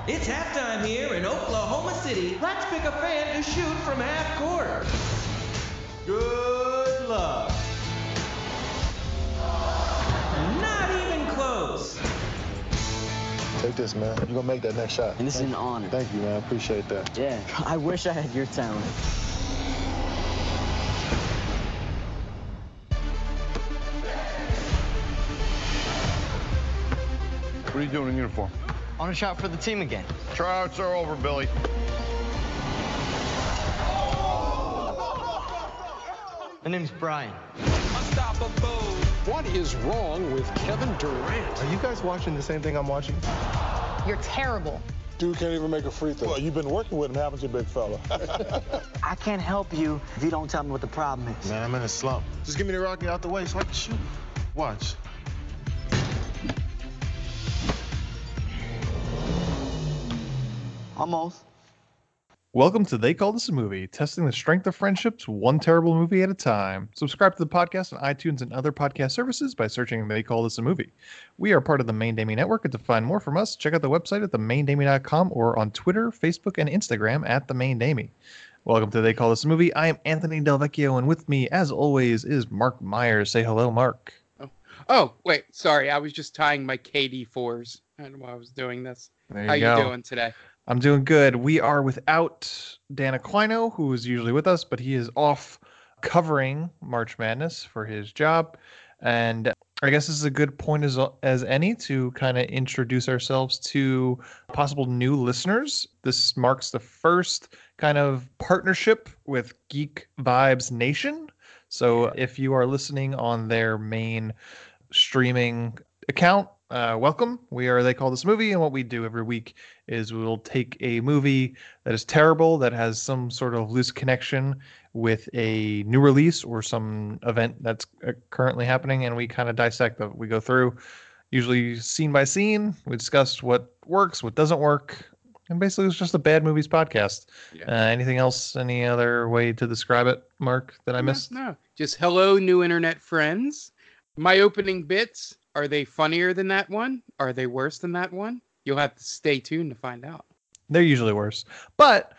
It's halftime here in Oklahoma City. Let's pick a fan to shoot from half court. Good luck. Not even close. Take this, man. You're gonna make that next shot. And this is an honor. Thank you, man. Appreciate that. Yeah, I wish I had your talent. What are you doing in uniform? On a shot for the team again. Tryouts are over, Billy. My name's Brian. What is wrong with Kevin Durant? Are you guys watching the same thing I'm watching? You're terrible. Dude can't even make a free throw. Well, you've been working with him, haven't you, big fella? I can't help you if you don't tell me what the problem is. Man, I'm in a slump. Just give me the rocket out the way so I can shoot. Watch. Almost. Welcome to They Call This a Movie, testing the strength of friendships one terrible movie at a time. Subscribe to the podcast on iTunes and other podcast services by searching They Call This a Movie. We are part of the Main Damie Network, and to find more from us, check out the website at themaindamie.com or on Twitter, Facebook, and Instagram at The Main Damie. Welcome to They Call This a Movie. I am Anthony Del Vecchio, and with me, as always, is Mark Myers. Say hello, Mark. Oh, wait, sorry. I was just tying my KD4s while I was doing this. There How go. you doing today? I'm doing good. We are without Dan Aquino, who is usually with us, but he is off covering March Madness for his job. And I guess this is a good point as any to kind of introduce ourselves to possible new listeners. This marks the first kind of partnership with Geek Vibes Nation. So if you are listening on their main streaming account, welcome. We are They Call This a Movie, and what we do every week is we'll take a movie that is terrible, that has some sort of loose connection with a new release or some event that's currently happening, and we kind of dissect them. We go through, usually scene by scene. We discuss what works, what doesn't work, and basically it's just a bad movies podcast. Yeah. Anything else? Any other way to describe it, Mark, that I missed? No. Just hello, new internet friends. My opening bits, are they funnier than that one? Are they worse than that one? You'll have to stay tuned to find out. They're usually worse. But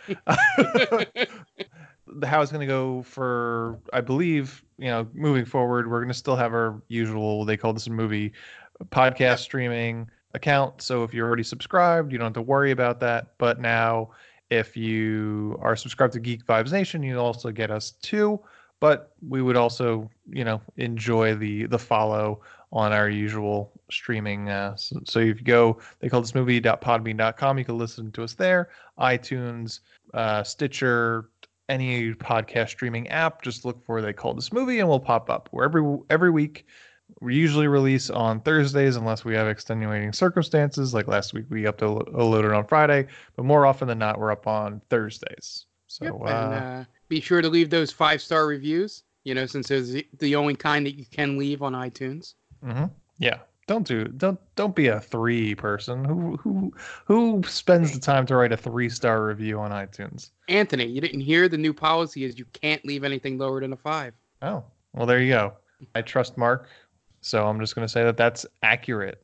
how it's going to go for, I believe, moving forward, we're going to still have our usual, They Call This a Movie podcast streaming account. So if you're already subscribed, you don't have to worry about that. But now, if you are subscribed to Geek Vibes Nation, you also get us too. But we would also, enjoy the follow on our usual streaming. So if you go, theycallthismovie.podbean.com, you can listen to us there. iTunes, Stitcher, any podcast streaming app, just look for They Call This Movie and we'll pop up. We're every week. We usually release on Thursdays unless we have extenuating circumstances. Like last week, we uploaded on Friday, but more often than not, we're up on Thursdays. So and be sure to leave those 5-star reviews, since there's the only kind that you can leave on iTunes. Mm-hmm. Yeah. Don't be a 3 person. Who spends the time to write a 3-star review on iTunes? Anthony, you didn't hear the new policy is you can't leave anything lower than a 5. Oh, well, there you go. I trust Mark, so I'm just going to say that that's accurate.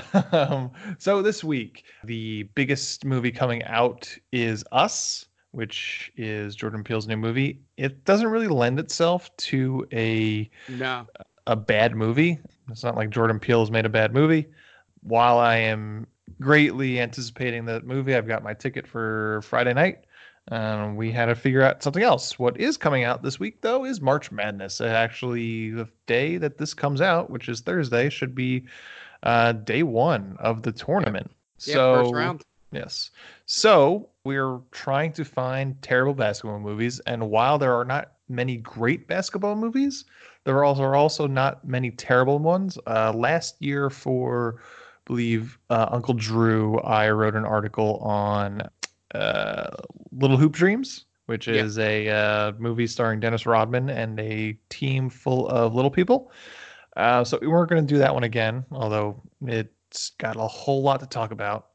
So this week, the biggest movie coming out is Us, which is Jordan Peele's new movie. It doesn't really lend itself to a bad movie. It's not like Jordan Peele has made a bad movie. While I am greatly anticipating that movie, I've got my ticket for Friday night. We had to figure out something else. What is coming out this week, though, is March Madness. Actually, the day that this comes out, which is Thursday, should be day 1 of the tournament. First round. Yes. So we're trying to find terrible basketball movies. And while there are not many great basketball movies, there are also not many terrible ones. Last year for, I believe, Uncle Drew, I wrote an article on Little Hoop Dreams, which is a movie starring Dennis Rodman and a team full of little people. So we weren't going to do that one again, although it's got a whole lot to talk about.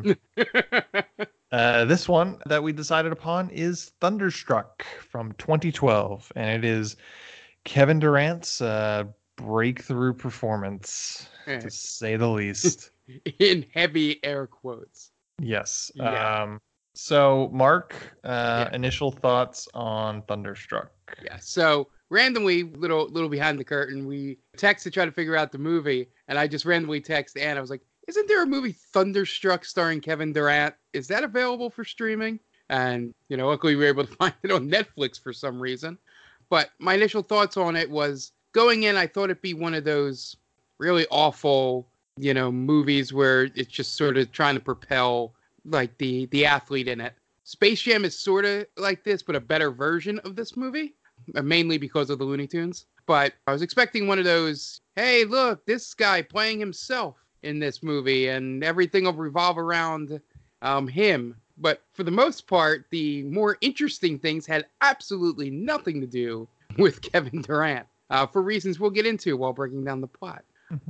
This one that we decided upon is Thunderstruck from 2012, and it is Kevin Durant's breakthrough performance, to say the least. In heavy air quotes. Yes. Yeah. So, Mark, initial thoughts on Thunderstruck? Yeah. So randomly, little behind the curtain, we text to try to figure out the movie, and I just randomly text Anne. I was like, "Isn't there a movie Thunderstruck starring Kevin Durant? Is that available for streaming?" And luckily we were able to find it on Netflix for some reason. But my initial thoughts on it was going in, I thought it'd be one of those really awful, movies where it's just sort of trying to propel like the athlete in it. Space Jam is sort of like this, but a better version of this movie, mainly because of the Looney Tunes. But I was expecting one of those, hey, look, this guy playing himself in this movie, and everything will revolve around him. But for the most part, the more interesting things had absolutely nothing to do with Kevin Durant, for reasons we'll get into while breaking down the plot.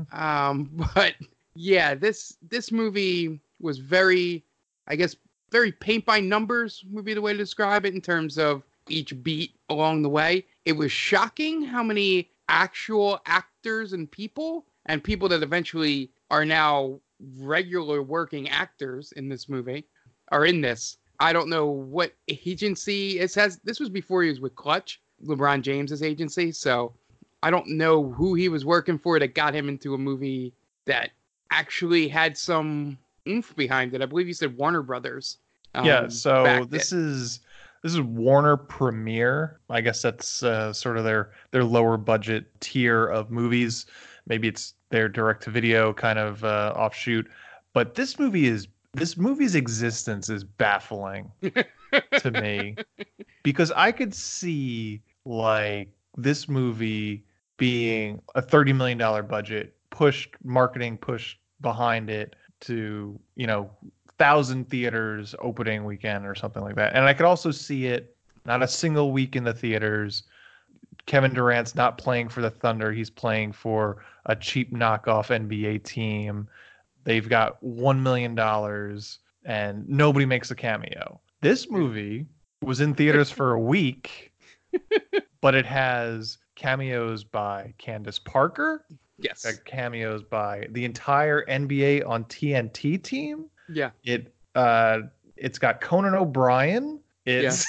But yeah, this movie was very, I guess, very paint by numbers would be the way to describe it in terms of each beat along the way. It was shocking how many actual actors and people that eventually are now regular working actors in this movie are in this. I don't know what agency it has. This was before he was with Clutch, LeBron James's agency. So I don't know who he was working for that got him into a movie that actually had some oomph behind it. I believe you said Warner Brothers. So this is Warner Premiere. I guess that's sort of their lower budget tier of movies. Maybe it's their direct to video kind of offshoot. But this movie's existence is baffling to me, because I could see like this movie being a $30 million budget, marketing pushed behind it to 1,000 theaters opening weekend or something like that. And I could also see it not a single week in the theaters. Kevin Durant's not playing for the Thunder. He's playing for a cheap knockoff NBA team. They've got $1 million and nobody makes a cameo. This movie was in theaters for a week, but it has cameos by Candace Parker. Yes. Cameos by the entire NBA on TNT team. Yeah. It's got Conan O'Brien. It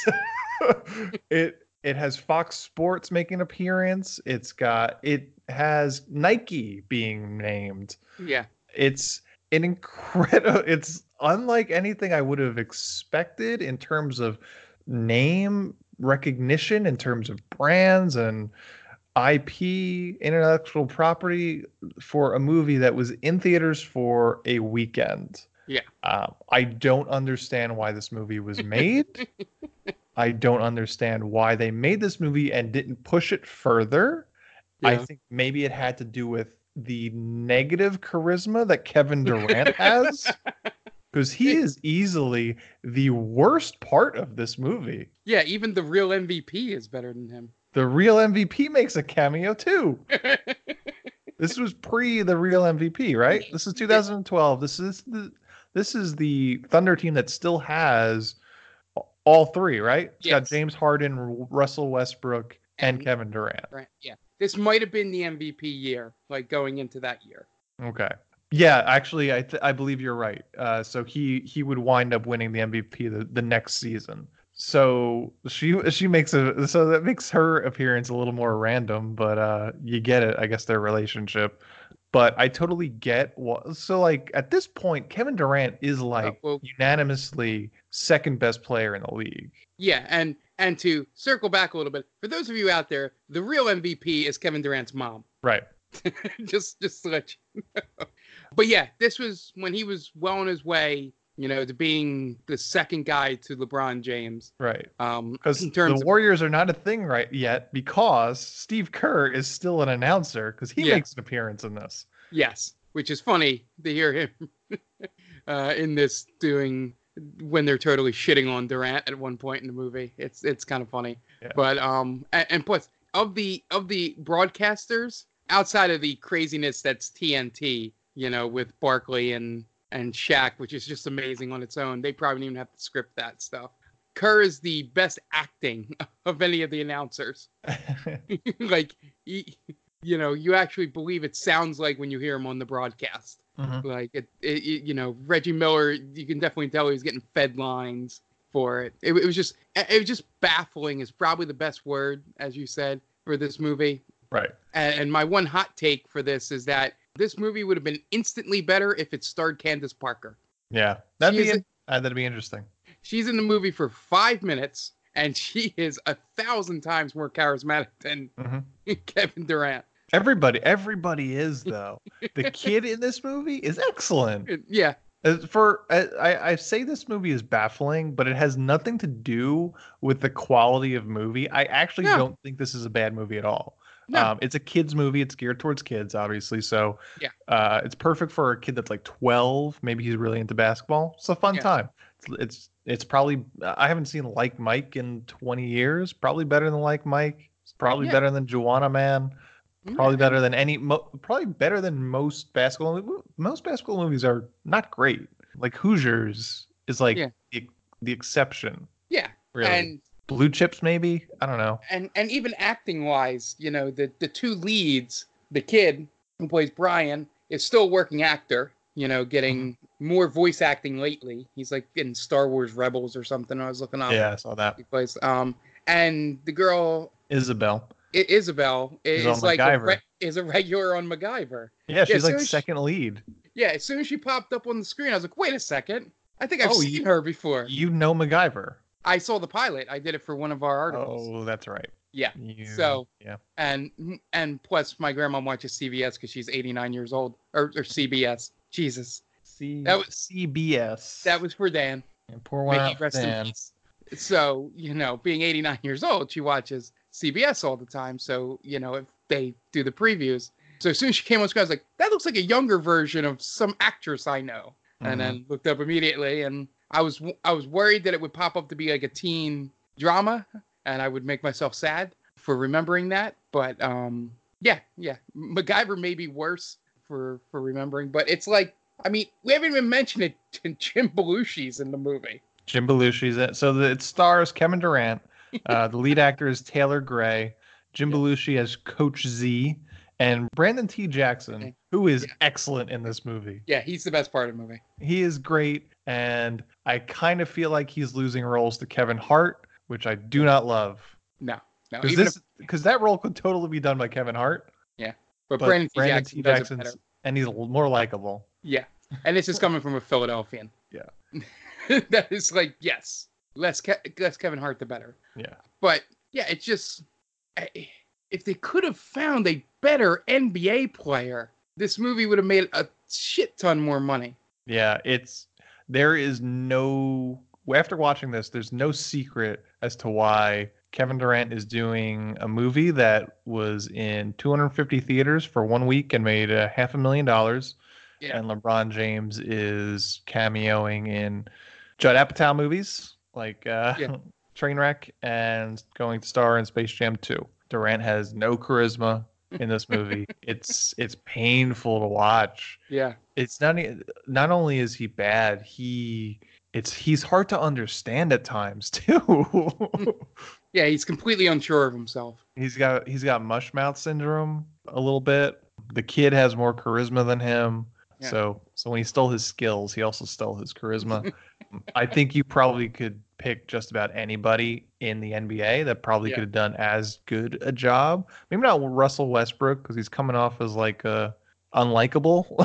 has Fox Sports making an appearance. It has Nike being named. Yeah. It's an incredible. It's unlike anything I would have expected in terms of name recognition, in terms of brands and IP, intellectual property, for a movie that was in theaters for a weekend. Yeah. I don't understand why this movie was made. I don't understand why they made this movie and didn't push it further. Yeah. I think maybe it had to do with the negative charisma that Kevin Durant has, because he is easily the worst part of this movie. Yeah, even the real MVP is better than him. The real MVP makes a cameo too. This was pre the real MVP, right? This is 2012. This is the Thunder team that still has all three, right? It's got James Harden, Russell Westbrook, and Kevin Durant. Right. Yeah. This might have been the MVP year, like going into that year. Okay. Yeah, actually, I believe you're right. So he would wind up winning the MVP the next season. So she makes so that makes her appearance a little more random, but you get it. I guess their relationship. But I totally get so like at this point, Kevin Durant is like unanimously second best player in the league. Yeah, and to circle back a little bit, for those of you out there, the real MVP is Kevin Durant's mom. Right. just to let you know. But yeah, this was when he was well on his way, to being the second guy to LeBron James. Right. Because the Warriors are not a thing right yet, because Steve Kerr is still an announcer, because he makes an appearance in this. Yes, which is funny to hear him in this doing when they're totally shitting on Durant at one point in the movie. It's kind of funny. Yeah. But and plus of the broadcasters, outside of the craziness that's TNT, with Barkley and Shaq, which is just amazing on its own. They probably didn't even have to script that stuff. Kerr is the best acting of any of the announcers. Like, you actually believe it sounds like when you hear him on the broadcast. Like you know, Reggie Miller, you can definitely tell he was getting fed lines for it. It was just baffling is probably the best word, as you said, for this movie. Right. And my one hot take for this is that this movie would have been instantly better if it starred Candace Parker. Yeah, that'd be interesting. She's in the movie for 5 minutes, and she is 1,000 times more charismatic than Kevin Durant. Everybody is, though. The kid in this movie is excellent. Yeah. I say this movie is baffling, but it has nothing to do with the quality of movie. I actually don't think this is a bad movie at all. No. It's a kid's movie. It's geared towards kids, obviously. So it's perfect for a kid that's like 12. Maybe he's really into basketball. It's a fun time. It's probably, I haven't seen Like Mike in 20 years. Probably better than Like Mike. It's probably better than Joanna Man. Probably better than probably better than most basketball. Most basketball movies are not great. Like Hoosiers is like the exception. Yeah, really. And Blue Chips, maybe, I don't know. And even acting wise, you know, the two leads, the kid who plays Brian is still a working actor. You know, getting more voice acting lately. He's like in Star Wars Rebels or something. I was looking up. Yeah, I saw that. He plays. And the girl Isabel is like is a regular on MacGyver. Yeah, she's like second lead. Yeah, as soon as she popped up on the screen, I was like, wait a second. I think I've seen her before. You know MacGyver. I saw the pilot. I did it for one of our articles. Oh, that's right. Yeah. And plus my grandma watches CBS because she's 89 years old. Or CBS. Jesus. That was CBS. That was for Dan. And poor one for Dan. So, you know, being 89 years old, she watches CBS all the time. So, you know, if they do the previews. So as soon as she came on screen, I was like, that looks like a younger version of some actress I know. And then looked up immediately, and I was worried that it would pop up to be like a teen drama, and I would make myself sad for remembering that. But MacGyver may be worse for remembering, but it's like, I mean, we haven't even mentioned it. Jim Belushi's in the movie. Jim Belushi's in it. So it stars Kevin Durant. The lead actor is Taylor Gray. Jim Belushi as Coach Z. And Brandon T. Jackson, who is excellent in this movie. Yeah, he's the best part of the movie. He is great, and I kind of feel like he's losing roles to Kevin Hart, which I do not love. No. Because that role could totally be done by Kevin Hart. Yeah, but Brandon T. Jackson does it better. And he's more likable. Yeah, and this is coming from a Philadelphian. Yeah. That is like, yes, less Kevin Hart, the better. Yeah. But, yeah, it's just... If they could have found a better NBA player, this movie would have made a shit ton more money. Yeah, there is no, after watching this, there's no secret as to why Kevin Durant is doing a movie that was in 250 theaters for 1 week and made $500,000. Yeah. And LeBron James is cameoing in Judd Apatow movies like Trainwreck and going to star in Space Jam 2. Durant has no charisma in this movie. It's painful to watch. Yeah. It's not only is he bad, he's hard to understand at times too. Yeah, he's completely unsure of himself. He's got mush mouth syndrome a little bit. The kid has more charisma than him. Yeah. So when he stole his skills, he also stole his charisma. I think you probably could pick just about anybody in the NBA that probably could have done as good a job. Maybe not Russell Westbrook because he's coming off as like unlikable.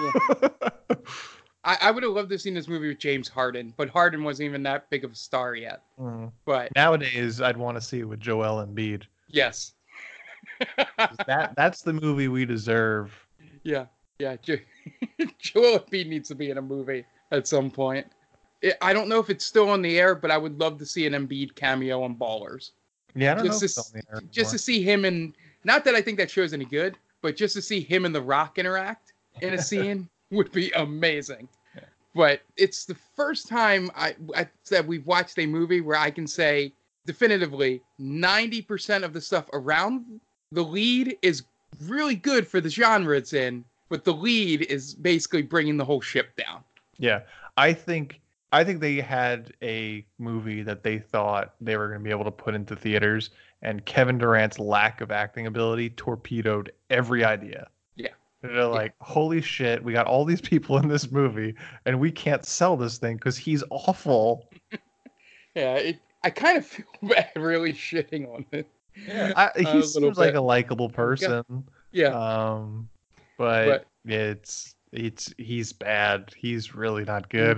I would have loved to have seen this movie with James Harden, but Harden wasn't even that big of a star yet. But nowadays, I'd want to see it with Joel Embiid. Yes. That's the movie we deserve. Yeah. Joel Embiid needs to be in a movie at some point. I don't know if it's still on the air, but I would love to see an Embiid cameo on Ballers. Yeah, I don't know. Just to see him and not that I think that show's any good, but just to see him and The Rock interact in a scene would be amazing. Yeah. But it's the first time I said we've watched a movie where I can say definitively 90% of the stuff around the lead is really good for the genre it's in, but the lead is basically bringing the whole ship down. Yeah, I think they had a movie that they thought they were going to be able to put into theaters, and Kevin Durant's lack of acting ability torpedoed every idea. Yeah. And they're like, holy shit, we got all these people in this movie, and we can't sell this thing because he's awful. Yeah, I kind of feel bad really shitting on it. Yeah, he seems like a likable person. Yeah. But he's bad. He's really not good.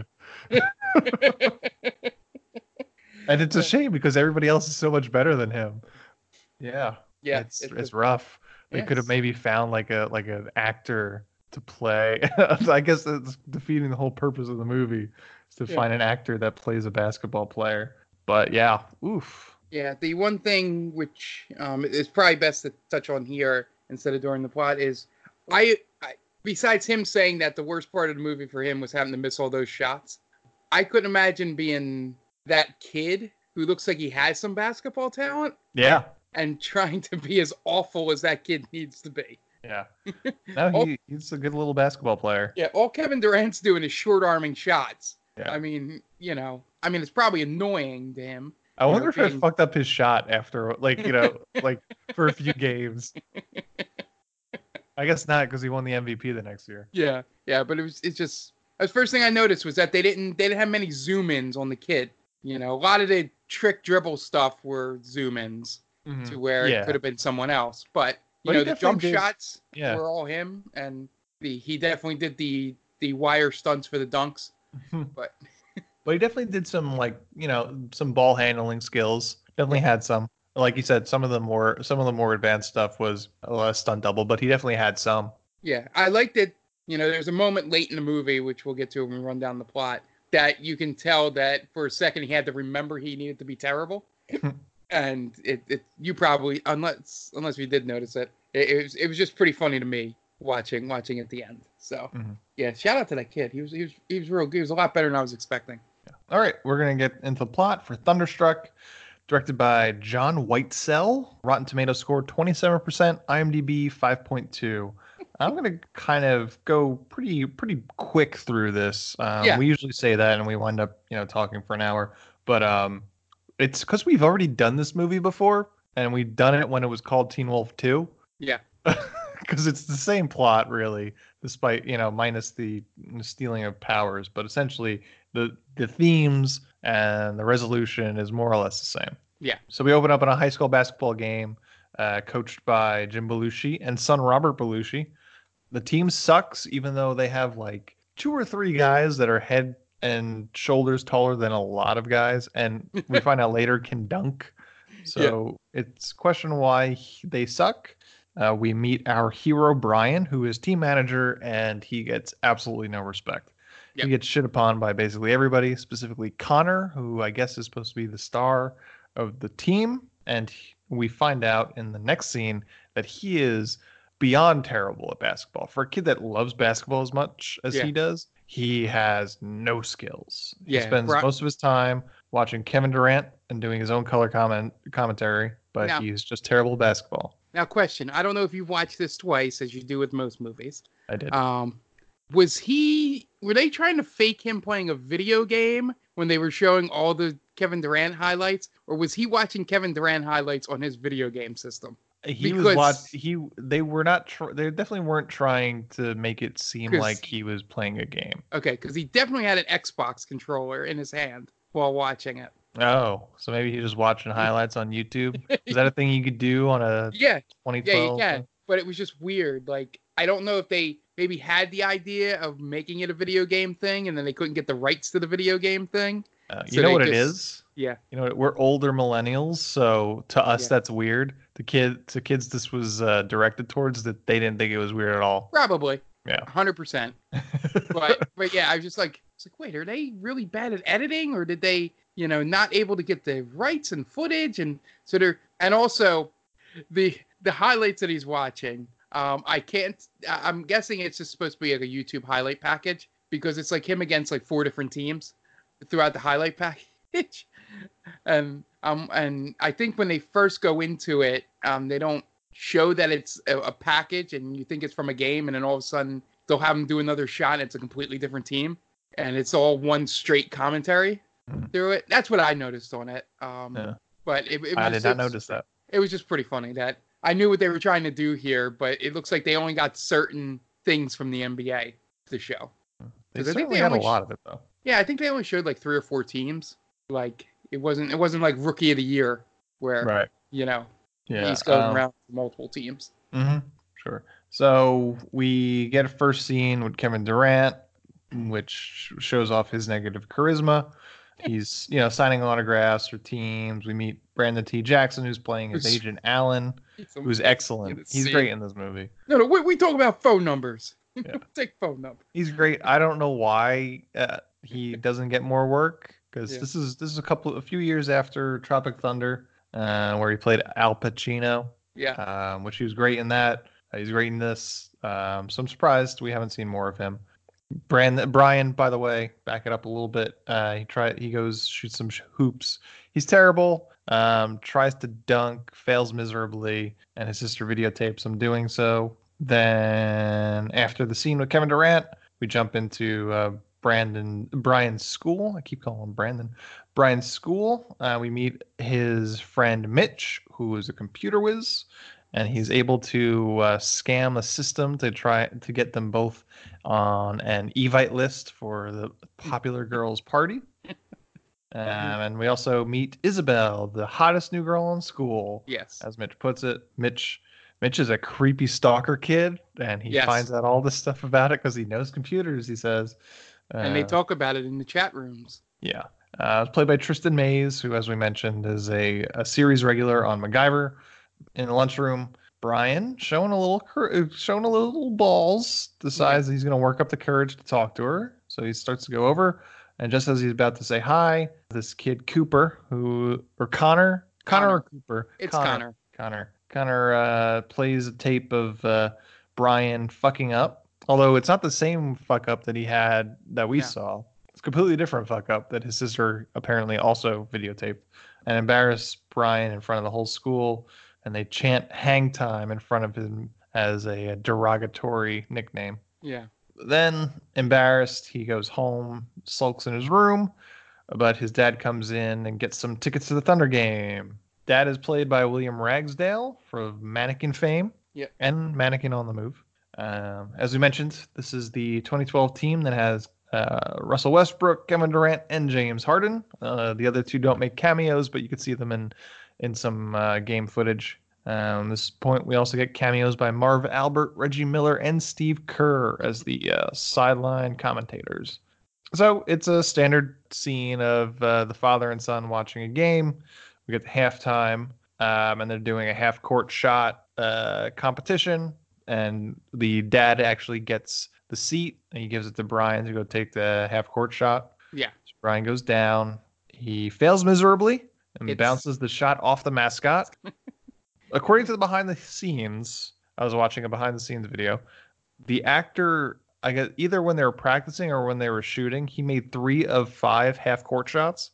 And it's a shame because everybody else is so much better than him. Yeah. Yeah. It's rough. They Yes. could have maybe found like an actor to play. I guess it's defeating the whole purpose of the movie is to find an actor that plays a basketball player. But yeah, oof. Yeah, the one thing which is probably best to touch on here instead of during the plot is I besides him saying that the worst part of the movie for him was having to miss all those shots, I couldn't imagine being that kid who looks like he has some basketball talent. Yeah. And trying to be as awful as that kid needs to be. Yeah. No, he's a good little basketball player. Yeah, all Kevin Durant's doing is short-arming shots. Yeah. I mean, it's probably annoying to him. I wonder if it fucked up his shot after, like for a few games. I guess not, because he won the MVP the next year. Yeah, but it's just the first thing I noticed was that they didn't have many zoom-ins on the kid. A lot of the trick dribble stuff were zoom-ins to where it could have been someone else. But the jump shots were all him, and he definitely did the wire stunts for the dunks. But he definitely did some some ball handling skills. Definitely had some. Like you said, some of the more advanced stuff was a stunt double, but he definitely had some. Yeah, I liked it. There's a moment late in the movie, which we'll get to when we run down the plot, that you can tell that for a second he had to remember he needed to be terrible. And you probably, unless you did notice it, it was just pretty funny to me watching at the end. So yeah, shout out to that kid. He was real good. He was a lot better than I was expecting. Yeah. All right, we're gonna get into the plot for Thunderstruck, directed by John Whitesell. Rotten Tomatoes score 27%, IMDb 5.2. I'm gonna kind of go pretty quick through this. We usually say that, and we wind up talking for an hour, but it's because we've already done this movie before, and we've done it when it was called Teen Wolf 2. Yeah. Because it's the same plot, really, despite, minus the stealing of powers. But essentially, the themes and the resolution is more or less the same. Yeah. So we open up in a high school basketball game, coached by Jim Belushi and son Robert Belushi. The team sucks, even though they have like 2 or 3 guys that are head and shoulders taller than a lot of guys, and we find out later can dunk. So it's question why they suck. We meet our hero Brian, who is team manager, and he gets absolutely no respect. Yep. He gets shit upon by basically everybody, specifically Connor, who I guess is supposed to be the star of the team. And we find out in the next scene that he is beyond terrible at basketball. For a kid that loves basketball as much as he does, he has no skills. He spends most of his time watching Kevin Durant and doing his own color commentary, but he's just terrible at basketball. Now, question. I don't know if you've watched this twice, as you do with most movies. I did. Were they trying to fake him playing a video game when they were showing all the Kevin Durant highlights? Or was he watching Kevin Durant highlights on his video game system? They definitely weren't trying to make it seem like he was playing a game. Okay, because he definitely had an Xbox controller in his hand while watching it. Oh, so maybe he's just watching highlights on YouTube? Is that a thing you could do on a 2012? Yeah, you can. But it was just weird. Like, I don't know if they maybe had the idea of making it a video game thing, and then they couldn't get the rights to the video game thing. You know what it is? Yeah. We're older millennials, so to us that's weird. To kids this was directed towards, that they didn't think it was weird at all. Probably. Yeah. 100%. but yeah, I was just like, wait, are they really bad at editing, or did they, not able to get the rights and footage? And so and also the highlights that he's watching, I'm guessing it's just supposed to be like a YouTube highlight package, because it's like him against like 4 different teams throughout the highlight package. And I think when they first go into it, they don't show that it's a package, and you think it's from a game, and then all of a sudden they'll have him do another shot and it's a completely different team, and it's all one straight commentary through it. That's what I noticed on it. But I did not notice that. It was just pretty funny that I knew what they were trying to do here, but it looks like they only got certain things from the NBA to show. They 'Cause I think certainly they had a only lot of it though. Yeah, I think they only showed like 3 or 4 teams. Like it wasn't like Rookie of the Year where Right. Yeah, Yeah. he's going around with multiple teams. Sure. So we get a first scene with Kevin Durant, which shows off his negative charisma. He's, signing autographs for teams. We meet Brandon T. Jackson, who's playing his agent Alan, who's excellent. He's great in this movie. No, we talk about phone numbers. Yeah. Take phone number. He's great. I don't know why he doesn't get more work, because this is a few years after Tropic Thunder, where he played Al Pacino. Yeah. Which he was great in that. He's great in this. So I'm surprised we haven't seen more of him. Brian, by the way, back it up a little bit. He goes shoots some hoops. He's terrible. Tries to dunk, fails miserably, and his sister videotapes him doing so. Then after the scene with Kevin Durant, we jump into Brian's school. I keep calling him Brandon. Brian's school. We meet his friend Mitch, who is a computer whiz, and he's able to scam a system to try to get them both on an Evite list for the popular girls' party. And we also meet Isabel, the hottest new girl in school. Yes. As Mitch puts it. Mitch is a creepy stalker kid, and he finds out all this stuff about it because he knows computers, he says. And they talk about it in the chat rooms. Yeah. It's played by Tristan Mays, who, as we mentioned, is a series regular on MacGyver. In the lunchroom, Brian, showing a little balls, decides he's going to work up the courage to talk to her. So he starts to go over, and just as he's about to say hi, this kid Cooper, Connor or Cooper? It's Connor. Connor plays a tape of Brian fucking up, although it's not the same fuck up that he had that we saw. It's a completely different fuck up that his sister apparently also videotaped, and embarrass Brian in front of the whole school, and they chant hang time in front of him as a derogatory nickname. Yeah. Then, embarrassed, he goes home, sulks in his room, but his dad comes in and gets some tickets to the Thunder game. Dad is played by William Ragsdale from Mannequin fame and Mannequin on the Move. As we mentioned, this is the 2012 team that has Russell Westbrook, Kevin Durant, and James Harden. The other two don't make cameos, but you could see them in some game footage. At this point, we also get cameos by Marv Albert, Reggie Miller, and Steve Kerr as the sideline commentators. So it's a standard scene of the father and son watching a game. We get the halftime, and they're doing a half-court shot competition, and the dad actually gets the seat, and he gives it to Brian to go take the half-court shot. Yeah. So Brian goes down. He fails miserably and bounces the shot off the mascot. According to the behind-the-scenes, I was watching a behind-the-scenes video, the actor, I guess either when they were practicing or when they were shooting, he made 3 of 5 half-court shots.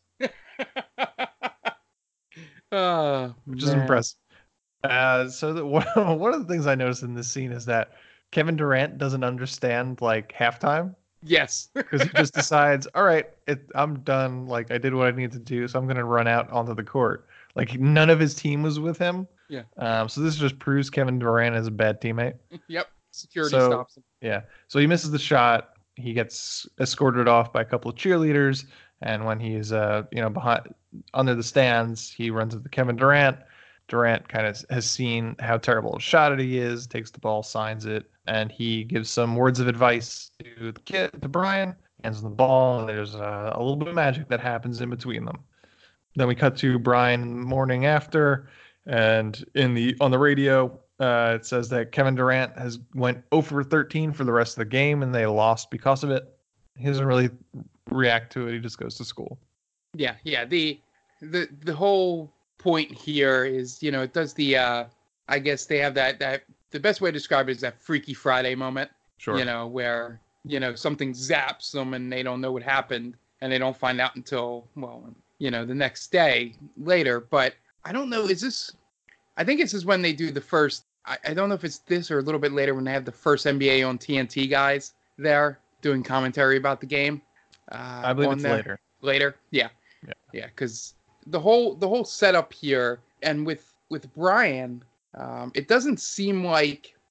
Which is impressive. So one of the things I noticed in this scene is that Kevin Durant doesn't understand halftime. Yes. Because he just decides, all right, I'm done. I did what I needed to do, so I'm going to run out onto the court. None of his team was with him. Yeah. So this just proves Kevin Durant is a bad teammate. Yep. Security stops him. Yeah. So he misses the shot. He gets escorted off by a couple of cheerleaders, and when he's behind under the stands, he runs into Kevin Durant. Durant kind of has seen how terrible a shot he is, takes the ball, signs it, and he gives some words of advice to Brian, hands him the ball, and there's a little bit of magic that happens in between them. Then we cut to Brian in the morning after, and on the radio, it says that Kevin Durant went 0 for 13 for the rest of the game, and they lost because of it. He doesn't really react to it. He just goes to school. Yeah. The whole point here is, it does the I guess they have that the best way to describe it is that Freaky Friday moment. Sure. Where something zaps them and they don't know what happened, and they don't find out until the next day later. But I don't know, I think this is when they do the first, I don't know if it's this or a little bit later when they have the first NBA on TNT guys there doing commentary about the game. I believe it's later. Later? Yeah. Because the whole setup here, and with Brian, it doesn't seem like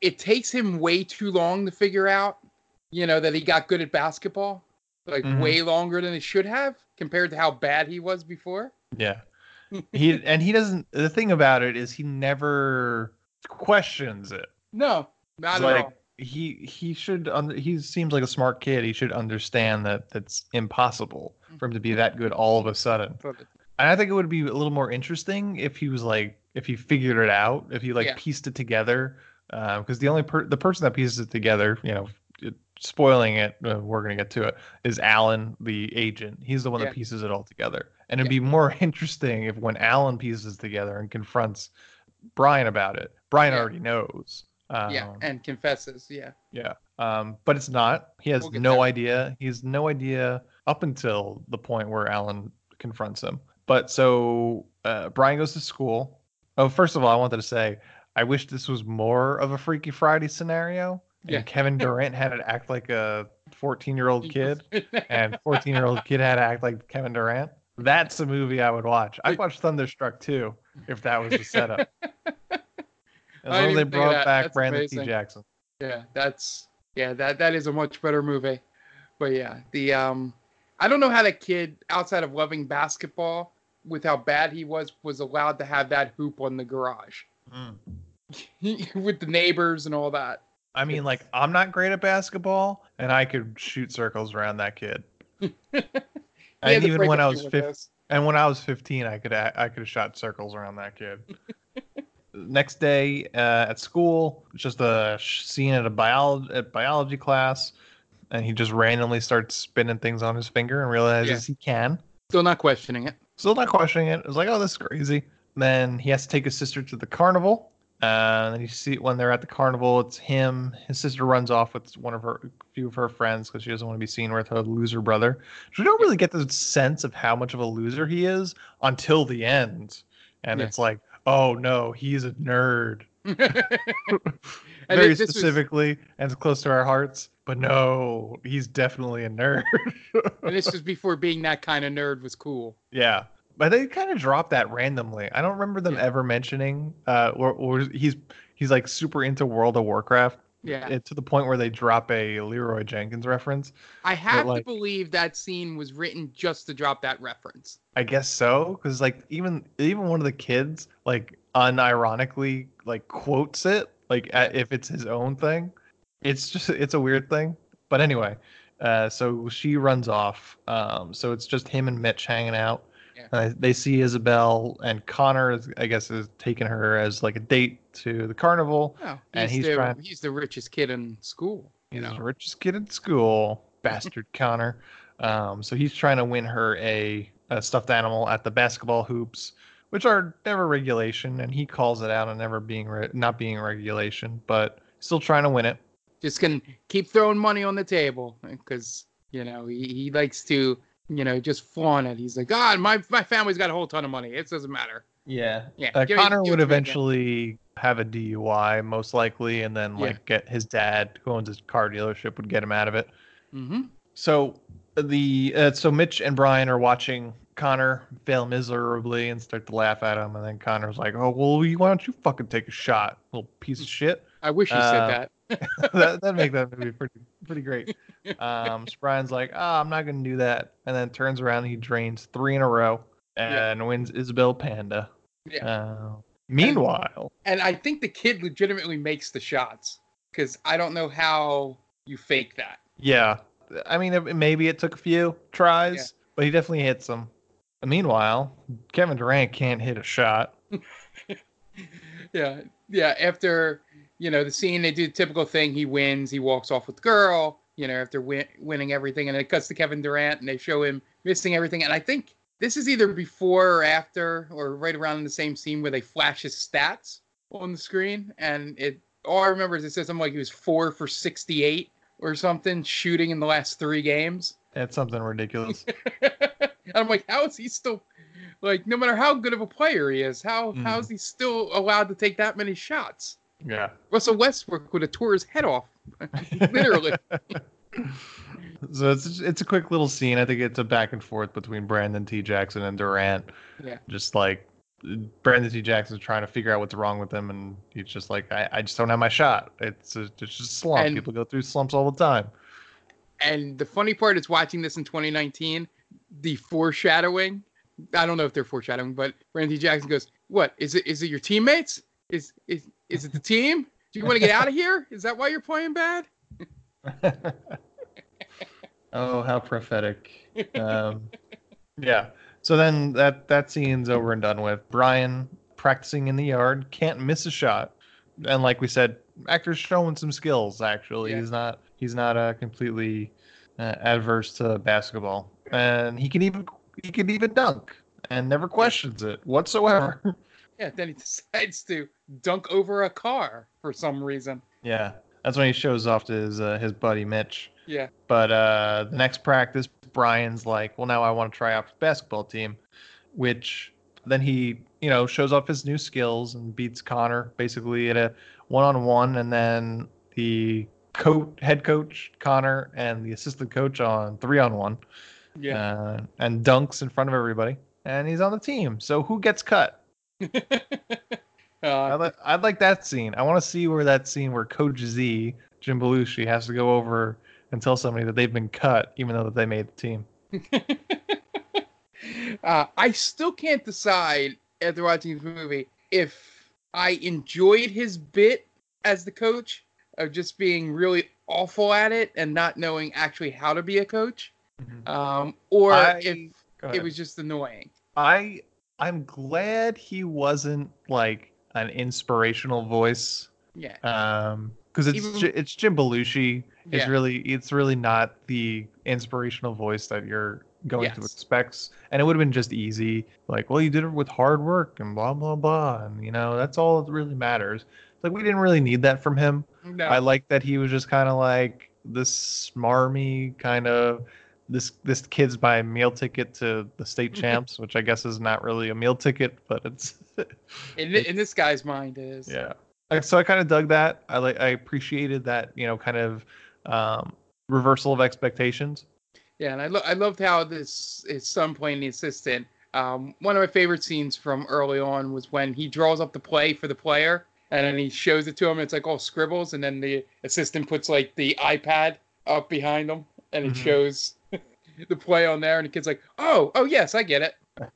it takes him way too long to figure out, that he got good at basketball, like way longer than it should have compared to how bad he was before. Yeah. He doesn't, the thing about it is he never questions it. No, not It's at all. He should, he seems like a smart kid. He should understand that that's impossible for him to be that good all of a sudden. And I think it would be a little more interesting if he was like, if he figured it out, if he pieced it together. Because the only the person that pieces it together, spoiling it, we're gonna get to it, is Alan, the agent. He's the one that pieces it all together. And it'd be more interesting if when Alan pieces together and confronts Brian about it, Brian already knows. And confesses. Yeah. But it's not. He has no idea. He has no idea up until the point where Alan confronts him. But so Brian goes to school. Oh, first of all, I wanted to say, I wish this was more of a Freaky Friday scenario. And Kevin Durant had to act like a 14-year-old kid, and 14-year-old kid had to act like Kevin Durant. That's a movie I would watch. I'd watch Thunderstruck too, if that was the setup. As long as they brought back Brandon T. Jackson. Yeah, that is a much better movie. But yeah, I don't know how that kid, outside of loving basketball, with how bad he was allowed to have that hoop on the garage. With the neighbors and all that. I mean, I'm not great at basketball, and I could shoot circles around that kid. And even when I was 15, I could have shot circles around that kid. Next day at school, just a scene at a biology class, and he just randomly starts spinning things on his finger and realizes he can. Still not questioning it. It's like, oh, this is crazy. Then he has to take his sister to the carnival. And then you see when they're at the carnival, it's him. His sister runs off with a few of her friends because she doesn't want to be seen with her loser brother. So we don't really get the sense of how much of a loser he is until the end. And it's like, oh no, he's a nerd. Very specifically, and it's close to our hearts. But no, he's definitely a nerd. And this was before being that kind of nerd was cool. Yeah. But they kind of dropped that randomly. I don't remember them ever mentioning, or he's like super into World of Warcraft. Yeah. To the point where they drop a Leroy Jenkins reference. I have to believe that scene was written just to drop that reference. I guess so, because even one of the kids unironically quotes it if it's his own thing. It's a weird thing. But anyway, so she runs off. So it's just him and Mitch hanging out. Yeah. They see Isabel, and Connor is taking her as a date to the carnival. Oh, and he's the richest kid in school. He's the richest kid in school, bastard Connor. So he's trying to win her a stuffed animal at the basketball hoops, which are never regulation, and he calls it out on never being not being regulation, but still trying to win it. Just gonna keep throwing money on the table because he likes to. Just flaunt it. He's like, God, my family's got a whole ton of money. It doesn't matter. Yeah. Connor would eventually have a DUI, most likely, and then get his dad, who owns his car dealership, would get him out of it. Mm-hmm. So so Mitch and Brian are watching Connor fail miserably and start to laugh at him, and then Connor's like, "Oh, well, why don't you fucking take a shot, little piece of shit?" I wish you said that. That'd make that movie pretty great. So Brian's like, I'm not gonna do that, and then turns around and he drains 3 in a row and wins Isabel Panda. Meanwhile, and I think the kid legitimately makes the shots because I don't know how you fake that. Yeah, I mean, maybe it took a few tries, but he definitely hits them. And meanwhile, Kevin Durant can't hit a shot. After the scene, they do the typical thing. He wins. He walks off with the girl. After winning everything, and it cuts to Kevin Durant, and they show him missing everything. And I think this is either before or after, or right around in the same scene where they flash his stats on the screen. And all I remember is it says something like he was 4 for 68 or something shooting in the last 3 games. That's something ridiculous. And I'm like, how is he still no matter how good of a player he is, how is he still allowed to take that many shots? Yeah. Russell Westbrook would have tore his head off. Literally. So it's a quick little scene. I think it's a back and forth between Brandon T. Jackson and Durant. Yeah. Just Brandon T. Jackson's trying to figure out what's wrong with him, and he's just like, I just don't have my shot. It's just a slump. And- People go through slumps all the time. And the funny part is watching this in 2019, the foreshadowing. I don't know if they're foreshadowing, but Brandon T. Jackson goes, "What is it? Is it your teammates? Is it the team? Do you want to get out of here? Is that why you're playing bad?" Oh, how prophetic. Yeah. So then that scene's over and done with. Brian practicing in the yard, can't miss a shot. And like we said, actor's showing some skills, actually. Yeah. He's not completely adverse to basketball. And he can even dunk and never questions it whatsoever. Yeah, then he decides to dunk over a car for some reason. Yeah. That's when he shows off to his buddy Mitch. Yeah. But the next practice, Brian's like, well, now I want to try out for the basketball team, which then he, shows off his new skills and beats Connor basically at a one-on-one. And then the head coach, Connor, and the assistant coach on 3-on-1. Yeah. And dunks in front of everybody. And he's on the team. So who gets cut? I'd like that scene. I want to see where that scene where Coach Z, Jim Belushi, has to go over and tell somebody that they've been cut, even though that they made the team. I still can't decide after watching this movie if I enjoyed his bit as the coach of just being really awful at it and not knowing actually how to be a coach, or if it was just annoying. I'm glad he wasn't like an inspirational voice. Yeah. Because it's Jim Belushi. Yeah. It's really not the inspirational voice that you're going to expect. And it would have been just easy, like, well, you did it with hard work and blah blah blah, and that's all that really matters. Like, we didn't really need that from him. No. I like that he was just kind of like this smarmy kind of this kid's buying meal ticket to the state champs, which I guess is not really a meal ticket, but it's in this guy's mind it is. Yeah. So I kind of dug that. I appreciated that, kind of reversal of expectations. Yeah, and I loved how his son playing the assistant. One of my favorite scenes from early on was when he draws up the play for the player, and then he shows it to him. It's like all scribbles, and then the assistant puts like the iPad up behind him, and it shows the play on there, and the kid's like, "Oh, yes, I get it."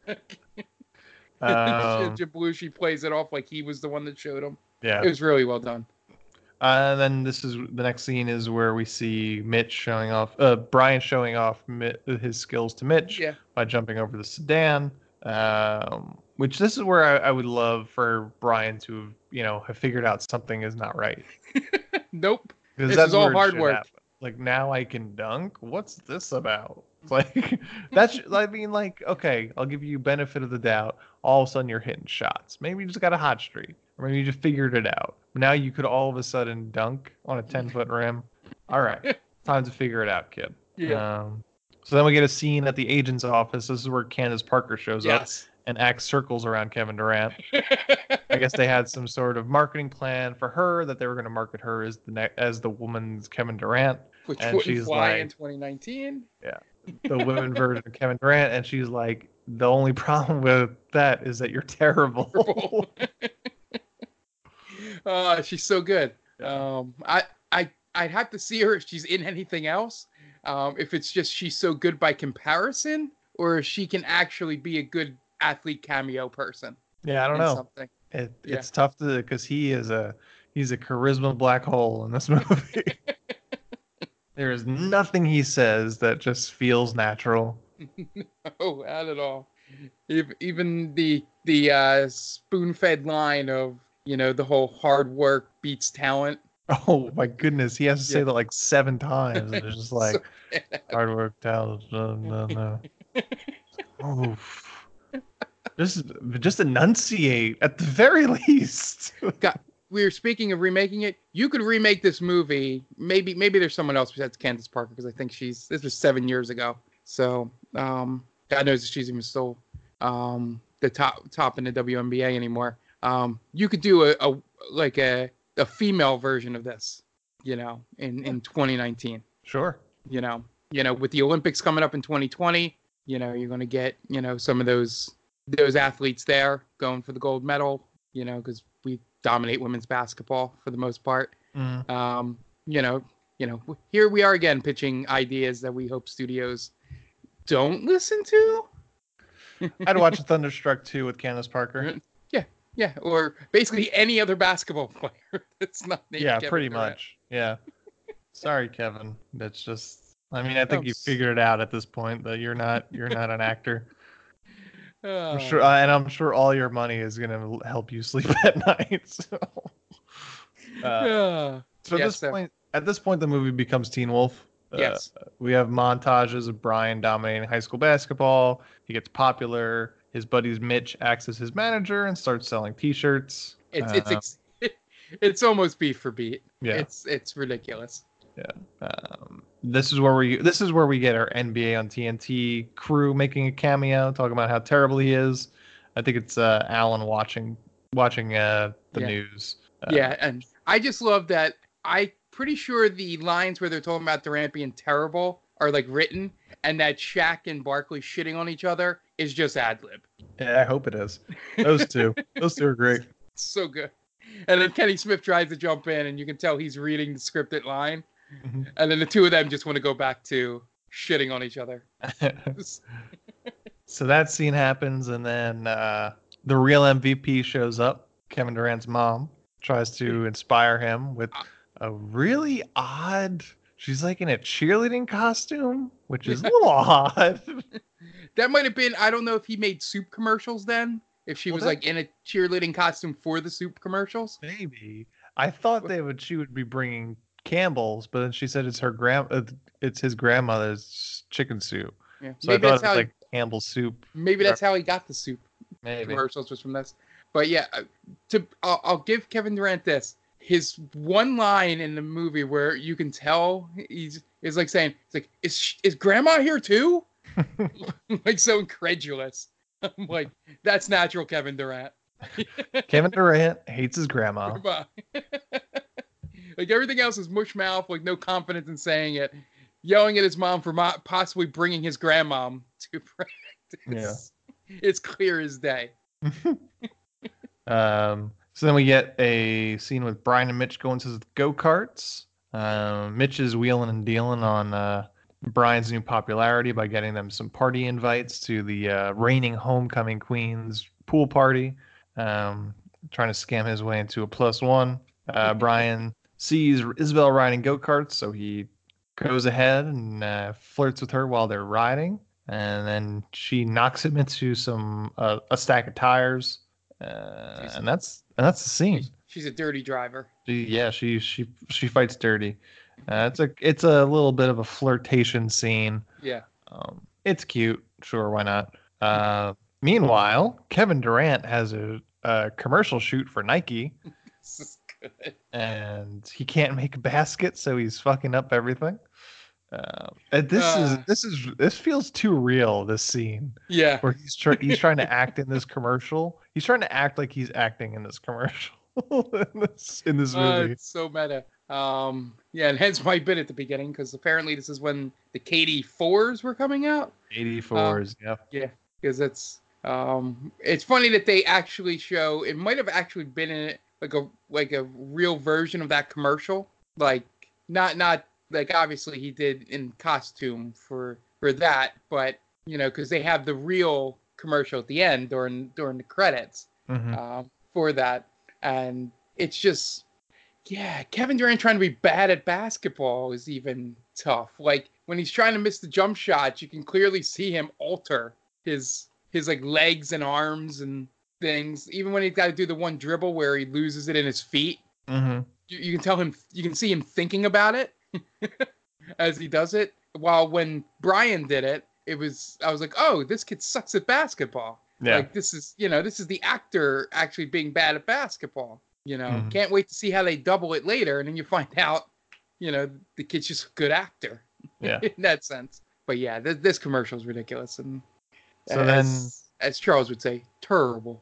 Jim Belushi plays it off like he was the one that showed him. Yeah, it was really well done. And then the next scene is where we see Brian showing off his skills to Mitch by jumping over the sedan. Which this is where I would love for Brian to have figured out something is not right. Nope. This is all hard work. Happen. Like, now I can dunk? What's this about? It's like, okay, I'll give you benefit of the doubt. All of a sudden you're hitting shots. Maybe you just got a hot streak. Or maybe you just figured it out. Now you could all of a sudden dunk on a 10-foot rim. All right. Time to figure it out, kid. Yeah. So then we get a scene at the agent's office. This is where Candace Parker shows up and acts circles around Kevin Durant. I guess they had some sort of marketing plan for her, that they were going to market her as the woman's Kevin Durant. Which and wouldn't fly in 2019. Yeah. The women version of Kevin Durant. And she's like, the only problem with that is that you're terrible. She's so good. I'd have to see her if she's in anything else. If it's just she's so good by comparison, or if she can actually be a good athlete cameo person. Yeah, I don't know. Something. It's tough because he's a charisma black hole in this movie. There is nothing he says that just feels natural. No, not at all. Even the spoon-fed line of the whole hard work beats talent. Oh my goodness, he has to say that like 7 times. It's just like hard work, talent. No. Oh, just enunciate at the very least. God, we were speaking of remaking it. You could remake this movie. Maybe there's someone else besides Candace Parker, because I think this was 7 years ago. So God knows if she's even still the top in the WNBA anymore. You could do a female version of this, in 2019. Sure. With the Olympics coming up in 2020, you're going to get, some of those those athletes there going for the gold medal, because we dominate women's basketball for the most part. Here we are again pitching ideas that we hope studios don't listen to. I'd watch Thunderstruck 2 with Candace Parker. Yeah, or basically any other basketball player that's not named Kevin pretty Durant. much. Yeah. Sorry, Kevin. That's just. I mean, I think you figured it out at this point that you're not an actor. I'm sure, and I'm sure all your money is gonna help you sleep at night. So, at this point, the movie becomes Teen Wolf. Yes. We have montages of Brian dominating high school basketball. He gets popular. His buddies Mitch acts as his manager and starts selling T-shirts. It's almost beat for beat. Yeah. It's ridiculous. Yeah. This is where we get our NBA on TNT crew making a cameo, talking about how terrible he is. I think it's Alan watching the news. And I just love that. I'm pretty sure the lines where they're talking about Durant being terrible are like written, and that Shaq and Barkley shitting on each other is just ad lib. Yeah, I hope it is. Those two are great. So good. And then Kenny Smith tries to jump in, and you can tell he's reading the scripted line. Mm-hmm. And then the two of them just want to go back to shitting on each other. So that scene happens, and then the real MVP shows up. Kevin Durant's mom tries to inspire him with a really odd. She's like in a cheerleading costume, which is a little odd. That might have been. I don't know if he made soup commercials then. If she was like in a cheerleading costume for the soup commercials. Maybe. I thought she would be bringing Campbell's, but then she said it's his grandmother's chicken soup. Yeah. So maybe I thought it was like Campbell's soup. Maybe that's how he got the soup maybe. Commercials was from this. But yeah, I'll give Kevin Durant this. His one line in the movie where you can tell is like saying, it's like, is grandma here too? Like so incredulous. I'm like, that's natural Kevin Durant. Kevin Durant hates his grandma. Like everything else is mush mouth, like no confidence in saying it. Yelling at his mom for possibly bringing his grandmom to practice. Yeah. It's clear as day. So then we get a scene with Brian and Mitch going to the go-karts. Mitch is wheeling and dealing on Brian's new popularity by getting them some party invites to the reigning homecoming queen's pool party. Trying to scam his way into a +1. Brian sees Isabel riding go-karts, so he goes ahead and flirts with her while they're riding. And then she knocks him into a stack of tires. And that's the scene. She's a dirty driver. She fights dirty. It's a little bit of a flirtation scene. Yeah. It's cute. Sure, why not? Meanwhile, Kevin Durant has a commercial shoot for Nike. This is good. And he can't make a basket, so he's fucking up everything. And this feels too real. This scene, where he's trying to act in this commercial. He's trying to act like he's acting in this commercial in this movie. It's so meta. And hence my bit at the beginning, because apparently this is when the KD4s were coming out. 84s, yeah, because it's funny that they actually show. It might have actually been in it like a real version of that commercial, like not. Like obviously he did in costume for that, but because they have the real commercial at the end during the credits for that, and it's just Kevin Durant trying to be bad at basketball is even tough. Like when he's trying to miss the jump shots, you can clearly see him alter his like legs and arms and things. Even when he's got to do the one dribble where he loses it in his feet, you can tell him. You can see him thinking about it. As he does it, while when Brian did it, I was like, oh, this kid sucks at basketball. Yeah. Like this is the actor actually being bad at basketball. Can't wait to see how they double it later, and then you find out, the kid's just a good actor. Yeah. In that sense. But yeah, this commercial is ridiculous, and so as Charles would say, terrible.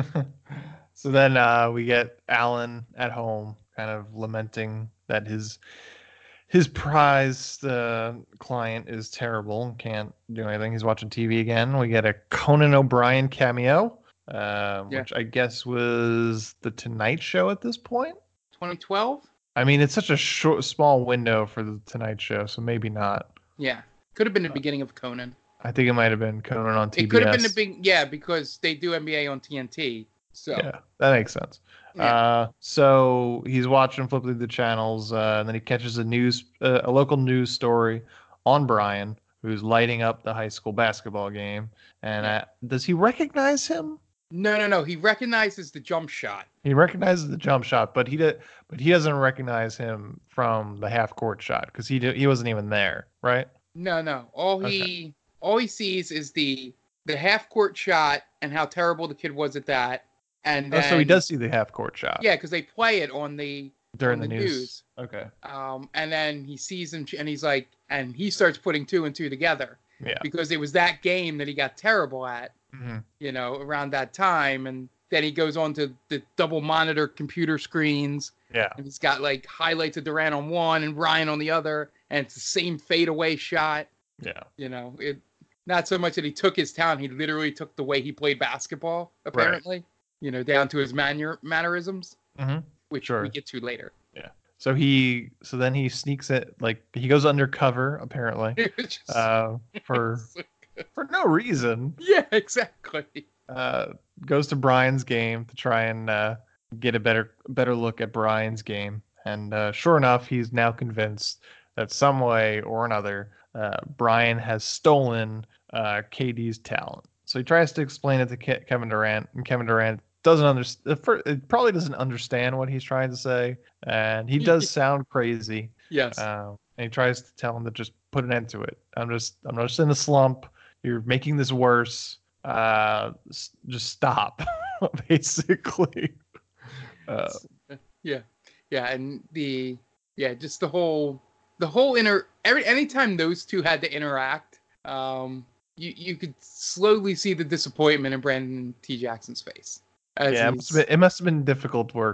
So then we get Alan at home, kind of lamenting that his his prized client is terrible and can't do anything. He's watching TV again. We get a Conan O'Brien cameo, which I guess was the Tonight Show at this point. 2012? I mean, it's such a small window for the Tonight Show, so maybe not. Yeah. Could have been the beginning of Conan. I think it might have been Conan on TBS. It could have been the big, because they do NBA on TNT. So yeah, that makes sense. Yeah. So he's watching, flipping the channels, and then he catches a local news story on Brian, who's lighting up the high school basketball game. And does he recognize him? No. He recognizes the jump shot. He recognizes the jump shot, but he doesn't recognize him from the half court shot because he wasn't even there, right? No. All he sees is the half court shot and how terrible the kid was at that. And then, so he does see the half court shot. Yeah, because they play it on during the news. Okay. And then he sees him, and he's like, and he starts putting 2 and 2 together. Yeah. Because it was that game that he got terrible at, around that time, and then he goes on to the double monitor computer screens. Yeah. And he's got like highlights of Durant on one and Ryan on the other, and it's the same fadeaway shot. Yeah. It not so much that he took his talent, he literally took the way he played basketball, apparently. Right. Down to his mannerisms, which we get to later. Yeah. So then he sneaks it, like he goes undercover apparently, for no reason. Yeah, exactly. Goes to Brian's game to try and get a better look at Brian's game, and sure enough, he's now convinced that some way or another, Brian has stolen KD's talent. So he tries to explain it to Kevin Durant, and Kevin Durant doesn't understand. It probably doesn't understand what he's trying to say, and he does sound crazy. Yes. And he tries to tell him to just put an end to it. I'm just in a slump. You're making this worse. Just stop, basically. And just the whole anytime those two had to interact, you could slowly see the disappointment in Brandon T. Jackson's face. It must have been difficult work.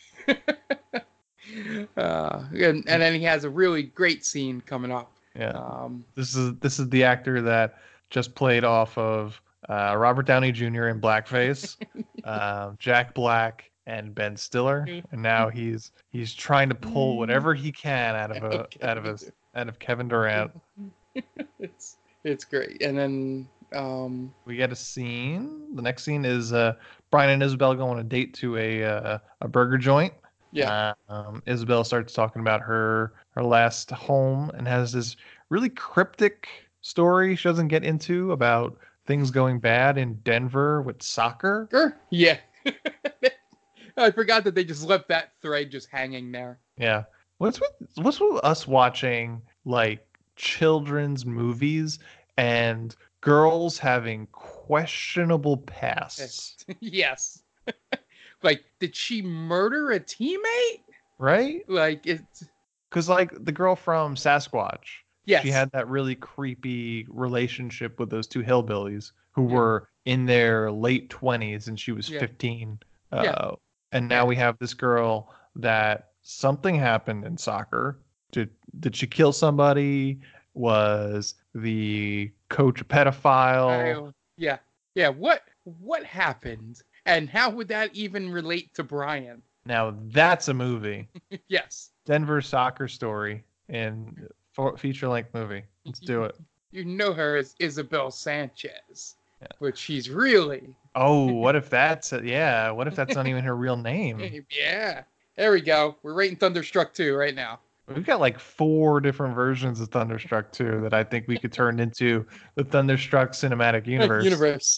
And then he has a really great scene coming up. Yeah. This is the actor that just played off of Robert Downey Jr. in blackface, Jack Black, and Ben Stiller, and now he's trying to pull whatever he can out of Kevin Durant. It's great. And then we get a scene. The next scene is Brian and Isabel go on a date to a burger joint. Yeah. Isabel starts talking about her last home and has this really cryptic story she doesn't get into about things going bad in Denver with soccer. Yeah. I forgot that they just left that thread just hanging there. Yeah. What's with us watching like children's movies and girls having questionable pasts? Yes. Like, did she murder a teammate? Right? Like, it's... Because, like, the girl from Sasquatch, yes, she had that really creepy relationship with those two hillbillies who were in their late 20s and she was 15. And now we have this girl that something happened in soccer. Did she kill somebody? Was the coach a pedophile? Yeah. What happened? And how would that even relate to Brian? Now that's a movie. Yes. Denver Soccer Story in feature-length movie. Let's do it. You know her as Isabel Sanchez, but she's really... Oh, what if that's not even her real name? Yeah. There we go. We're rating Thunderstruck 2 right now. We've got like 4 different versions of Thunderstruck 2 that I think we could turn into the Thunderstruck cinematic universe.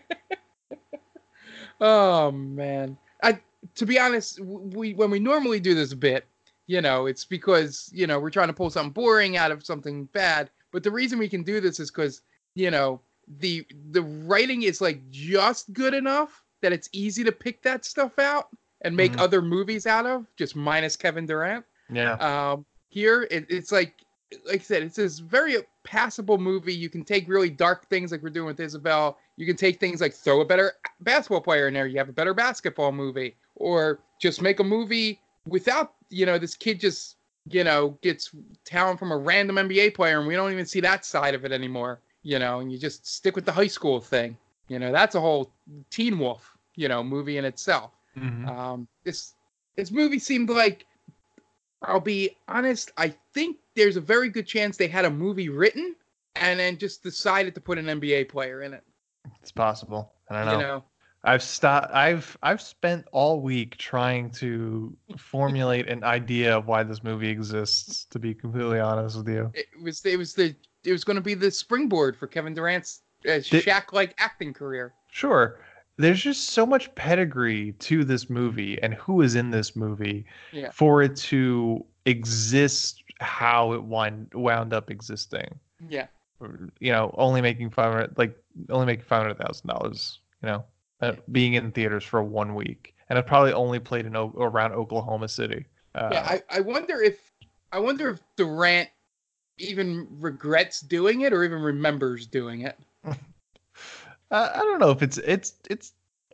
Oh man. To be honest, when we normally do this bit, it's because, we're trying to pull something boring out of something bad. But the reason we can do this is because, the writing is like just good enough that it's easy to pick that stuff out and make other movies out of, just minus Kevin Durant. Yeah. Here it's like I said, it's this very passable movie. You can take really dark things like we're doing with Isabel. You can take things like throw a better basketball player in there. You have a better basketball movie, or just make a movie without, this kid just gets talent from a random NBA player, and we don't even see that side of it anymore. And you just stick with the high school thing. That's a whole Teen Wolf, movie in itself. Mm-hmm. This movie seemed like, I'll be honest, I think there's a very good chance they had a movie written and then just decided to put an NBA player in it. It's possible. I don't know. I've spent all week trying to formulate an idea of why this movie exists, to be completely honest with you. It was going to be the springboard for Kevin Durant's Shaq-like acting career. Sure. There's just so much pedigree to this movie and who is in this movie for it to exist how it wound up existing. Yeah. Only making $500,000, being in theaters for 1 week. And it probably only played around Oklahoma City. I wonder if Durant even regrets doing it or even remembers doing it. I don't know if it's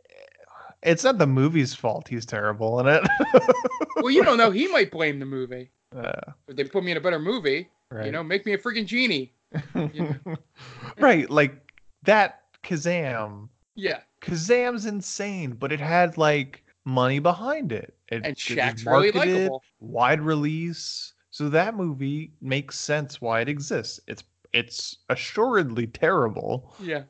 not the movie's fault he's terrible in it. Well, you don't know. He might blame the movie. If they put me in a better movie, right. Make me a freaking genie. Right, like that Kazam. Yeah. Kazam's insane, but it had money behind it. And Shaq's really likable. Wide release. So that movie makes sense why it exists. It's assuredly terrible. Yeah.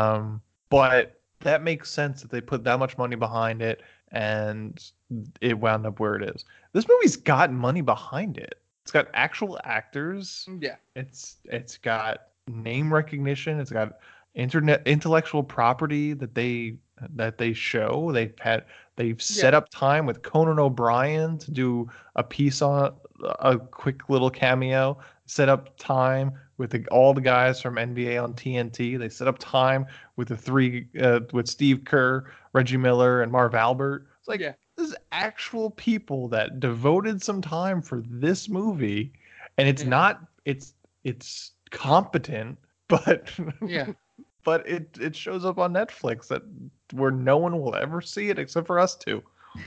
But that makes sense that they put that much money behind it and it wound up where it is. This movie's got money behind it. It's got actual actors. Yeah. It's got name recognition. It's got intellectual property that they show. They've set up time with Conan O'Brien to do a piece on a quick little cameo. Set up time with all the guys from NBA on TNT. They set up time with the three with Steve Kerr, Reggie Miller, and Marv Albert. It's this is actual people that devoted some time for this movie, and it's not it's competent, but but it shows up on Netflix where no one will ever see it except for us two.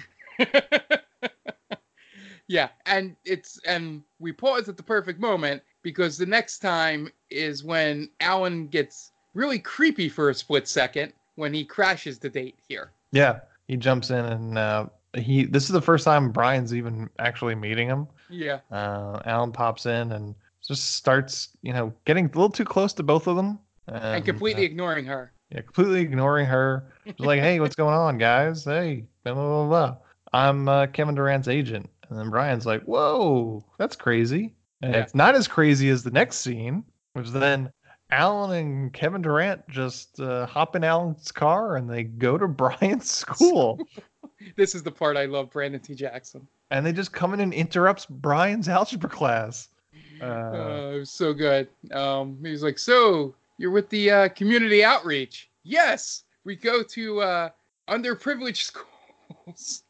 Yeah, and we pause at the perfect moment because the next time is when Alan gets really creepy for a split second when he crashes the date here. Yeah, he jumps in and this is the first time Brian's even actually meeting him. Yeah. Alan pops in and just starts, getting a little too close to both of them. And completely ignoring her. Yeah, completely ignoring her. Just like, hey, what's going on, guys? Hey, blah, blah, blah, blah. I'm Kevin Durant's agent. And then Brian's like, whoa, that's crazy. And it's not as crazy as the next scene, which then Alan and Kevin Durant just hop in Alan's car and they go to Brian's school. This is the part I love, Brandon T. Jackson. And they just come in and interrupts Brian's algebra class. It was so good. He was like, so you're with the community outreach? Yes, we go to underprivileged schools.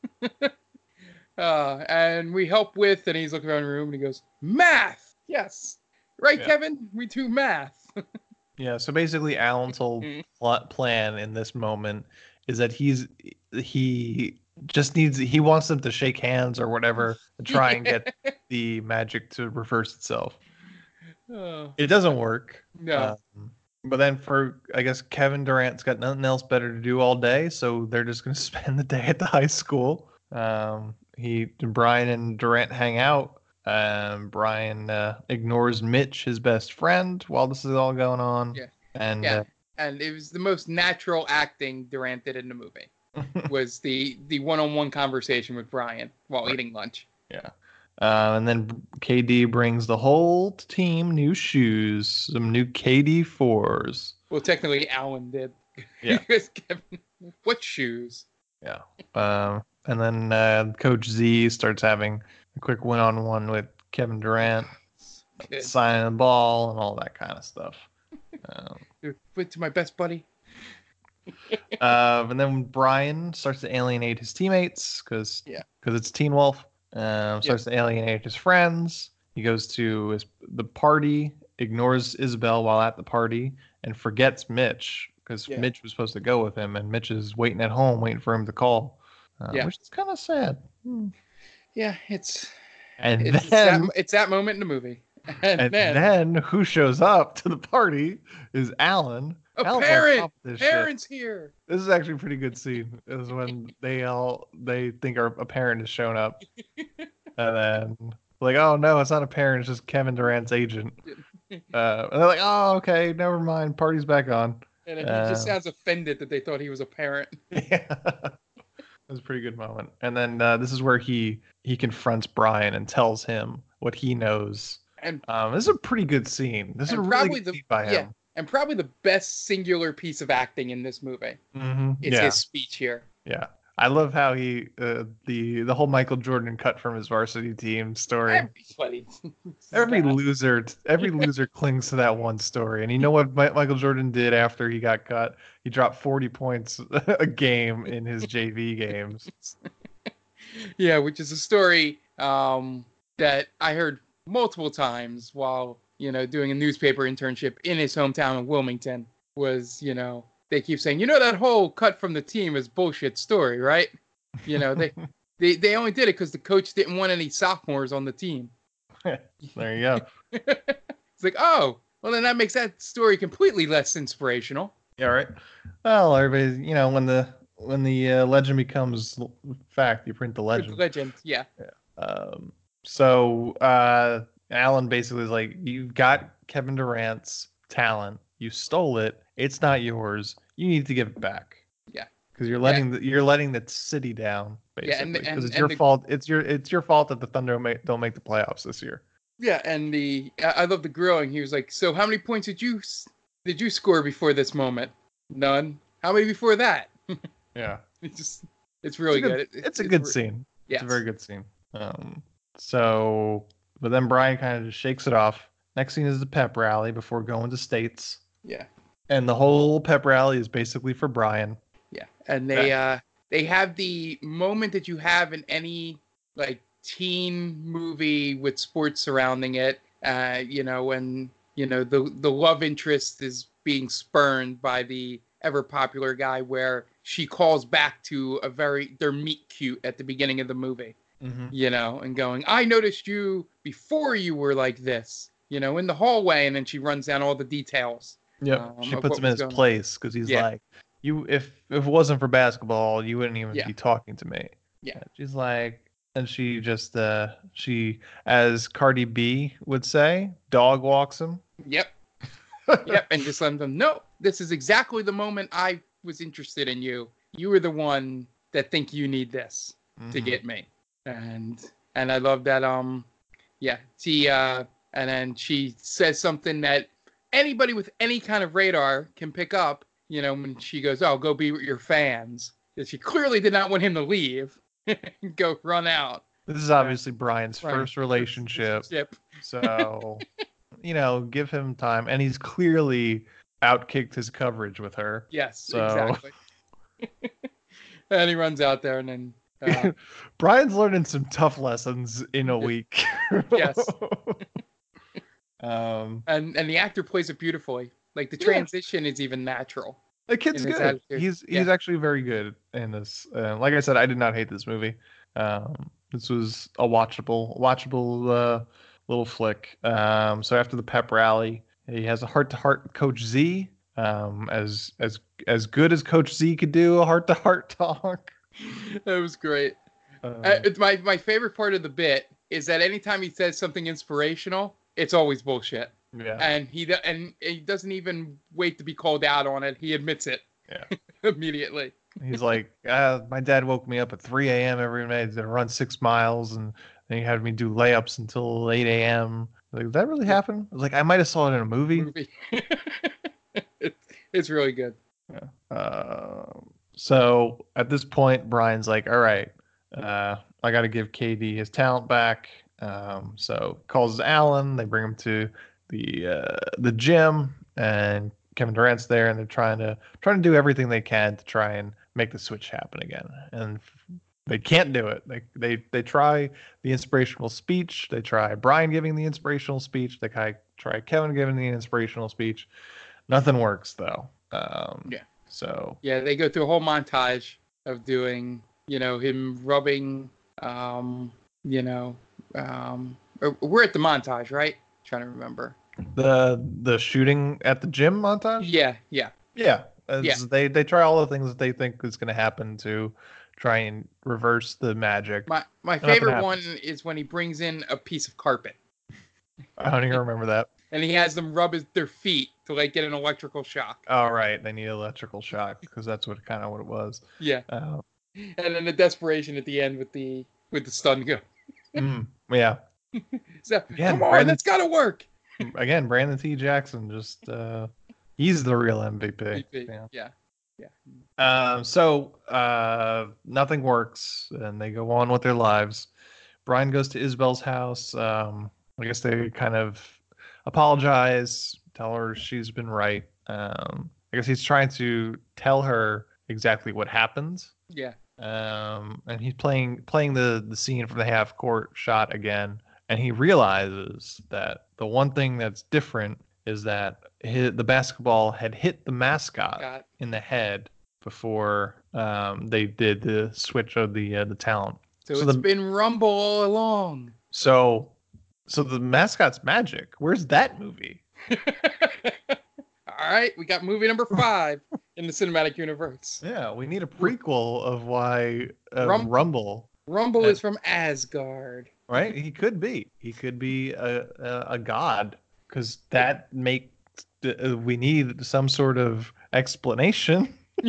And we help with, and he's looking around the room and he goes, math. Yes. Right, Kevin? We do math. Yeah, so basically Alan's whole plan in this moment is that he wants them to shake hands or whatever to try and get the magic to reverse itself. It doesn't work. No. But then I guess Kevin Durant's got nothing else better to do all day, so they're just going to spend the day at the high school. Brian and Durant hang out. Brian ignores Mitch, his best friend, while this is all going on. Yeah. And it was the most natural acting Durant did in the movie. Was the one-on-one conversation with Brian while eating lunch. Yeah. And then KD brings the whole team new shoes, some new KD 4s. Well, technically Alan did. Yeah. Kevin, what shoes? Yeah. And then Coach Z starts having a quick one-on-one with Kevin Durant, signing the ball and all that kind of stuff. Wait to my best buddy. And then Brian starts to alienate his teammates because it's Teen Wolf. Starts to alienate his friends. He goes to the party, ignores Isabel while at the party, and forgets Mitch because Mitch was supposed to go with him, and Mitch is waiting at home, waiting for him to call. Which is kind of sad. Yeah, it's And it's that moment in the movie. And then who shows up to the party is Alan. Alan's on top of this Parents shit. here. This is actually a pretty good scene. Is when they think a parent has shown up, and then like, oh no, it's not a parent, it's just Kevin Durant's agent. And they're like, oh okay, never mind, party's back on. And he just sounds offended that they thought he was a parent. Yeah. It was a pretty good moment. And then this is where he confronts Brian and tells him what he knows. And this is a pretty good scene. This is a really good scene by him. Yeah, and probably the best singular piece of acting in this movie. It's his speech here. Yeah. I love how he the whole Michael Jordan cut from his varsity team story. Every loser clings to that one story. And you know what Michael Jordan did after he got cut? He dropped 40 points a game in his JV games. Yeah, which is a story that I heard multiple times while doing a newspaper internship in his hometown of Wilmington. Was they keep saying, that whole cut from the team is bullshit story, right? They only did it because the coach didn't want any sophomores on the team. There you go. It's like, oh, well, then that makes that story completely less inspirational. Yeah, right. Well, everybody, when the legend becomes fact, you print the legend. Legend, yeah. So Alan basically is like, you've got Kevin Durant's talent. You stole it. It's not yours. You need to give it back. Yeah. Because you're letting the city down, basically. Yeah, because it's your fault. It's your fault that the Thunder don't make the playoffs this year. Yeah, and I love the grilling. He was like, "So how many points did you score before this moment? None. How many before that?" Yeah. It's really good. It's a good scene. Yes. It's a very good scene. But then Brian kind of just shakes it off. Next scene is the pep rally before going to States. Yeah. And the whole pep rally is basically for Brian. Yeah. And they have the moment that you have in any like teen movie with sports surrounding it. When the love interest is being spurned by the ever popular guy, where she calls back to their meet cute at the beginning of the movie. Mm-hmm. And going, I noticed you before you were like this, in the hallway, and then she runs down all the details. Yeah, she puts him in his place because he's like, if it wasn't for basketball, you wouldn't even be talking to me. Yeah, she's like, and she just she, as Cardi B would say, dog walks him. Yep. Yep, and just let them know this is exactly the moment I was interested in you. You were the one that think you need this to get me. And I love that and then she says something that anybody with any kind of radar can pick up, when she goes, "Oh, go be with your fans." That she clearly did not want him to leave and go run out. This is obviously Brian's first relationship. So, give him time, and he's clearly outkicked his coverage with her. Yes, exactly. And he runs out there, and then Brian's learning some tough lessons in a week. Yes. And the actor plays it beautifully. Like the transition is even natural. The kid's good. He's actually very good in this. Like I said, I did not hate this movie. This was a watchable little flick. So after the pep rally, he has a heart-to-heart with Coach Z. As good as Coach Z could do a heart-to-heart talk. That was great. My favorite part of the bit is that anytime he says something inspirational, it's always bullshit. Yeah. And he doesn't even wait to be called out on it. He admits it. Yeah. Immediately. He's like, my dad woke me up at 3 a.m. every night to run 6 miles, and then he had me do layups until 8 a.m. Like, did that really happen? I was like, I might have saw it in a movie. It's really good. Yeah. So at this point, Brian's like, all right, I got to give KD his talent back. So calls Alan. They bring him to the gym, and Kevin Durant's there, and they're trying to do everything they can to try and make the switch happen again. And they can't do it. They try the inspirational speech. They try Brian giving the inspirational speech. They try Kevin giving the inspirational speech. Nothing works though. So they go through a whole montage of doing, him rubbing, We're at the montage, right? Trying to remember. The shooting at the gym montage. Yeah. Yeah. They try all the things that they think is going to happen to try and reverse the magic. My favorite one is when he brings in a piece of carpet. I don't even remember that. And he has them rub their feet to like get an electrical shock. Oh right, they need electrical shock because that's what it was. Yeah. And then the desperation at the end with the stun gun. Yeah. So again, come on, that's gotta work. Again, Brandon T. Jackson just he's the real MVP. Yeah. So nothing works, and they go on with their lives. Brian goes to Isabel's house. I guess they kind of apologize, tell her she's been right. I guess he's trying to tell her exactly what happens. Yeah. And he's playing the scene from the half court shot again, and he realizes that the one thing that's different is that the basketball had hit the mascot in the head before they did the switch of the talent. So it's been Rumble all along. So the mascot's magic. Where's that movie? All right, we got movie number 5 in the cinematic universe. Yeah, we need a prequel of why Rumble. Rumble is from Asgard. Right? He could be. He could be a god, because that makes we need some sort of explanation.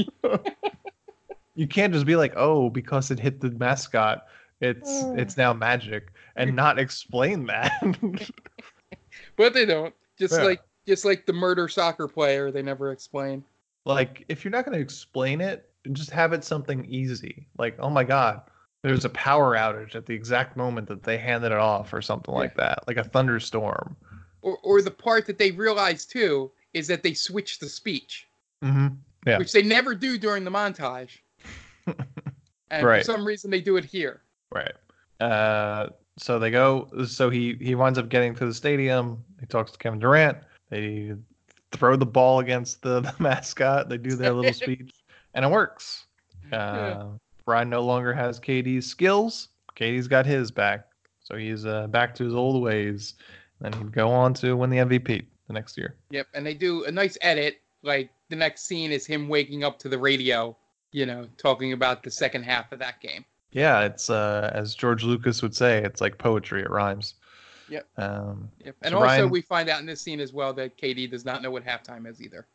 You can't just be like, oh, because it hit the mascot, it's now magic, and not explain that. But they don't. Just like the murder soccer player, they never explain. Like, if you're not going to explain it, just have it something easy. Like, oh my God, there's a power outage at the exact moment that they handed it off, or something like that, like a thunderstorm. Or the part that they realize too is that they switch the speech, which they never do during the montage. And for some reason they do it here. Right. So they go. So he winds up getting to the stadium. He talks to Kevin Durant. They throw the ball against the mascot. They do their little speech, and it works. Brian no longer has KD's skills. KD's got his back, so he's back to his old ways. Then he'd go on to win the MVP the next year. Yep, and they do a nice edit. Like, the next scene is him waking up to the radio, talking about the second half of that game. Yeah, it's as George Lucas would say, it's like poetry. It rhymes. Yep. Yep. And so also, Ryan... we find out in this scene as well that KD does not know what halftime is either.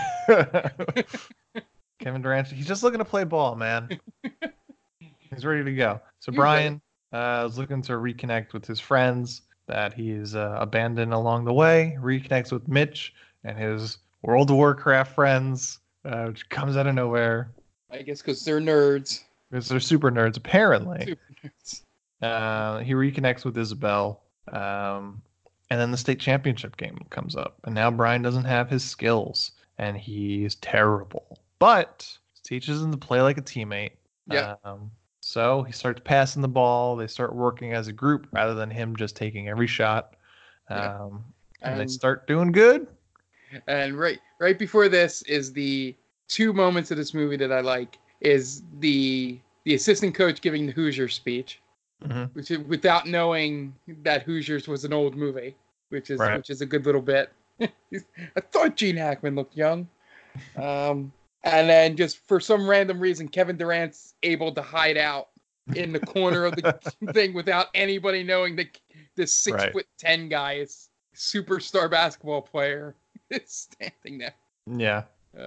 Kevin Durant, he's just looking to play ball, man. He's ready to go. So Brian is looking to reconnect with his friends that he's abandoned along the way. Reconnects with Mitch and his World of Warcraft friends, which comes out of nowhere. I guess because they're nerds. Because they're super nerds, apparently. Super nerds. He reconnects with Isabel. And then the state championship game comes up. And now Brian doesn't have his skills. And he's terrible. But teaches him to play like a teammate. Yeah. So he starts passing the ball. They start working as a group rather than him just taking every shot. And they start doing good. And right before this is the 2 moments of this movie that I like. Is the assistant coach giving the Hoosiers speech, which is without knowing that Hoosiers was an old movie, which is a good little bit. I thought Gene Hackman looked young. And then just for some random reason, Kevin Durant's able to hide out in the corner of the thing without anybody knowing that this 6'10" guy is superstar basketball player is standing there. Yeah.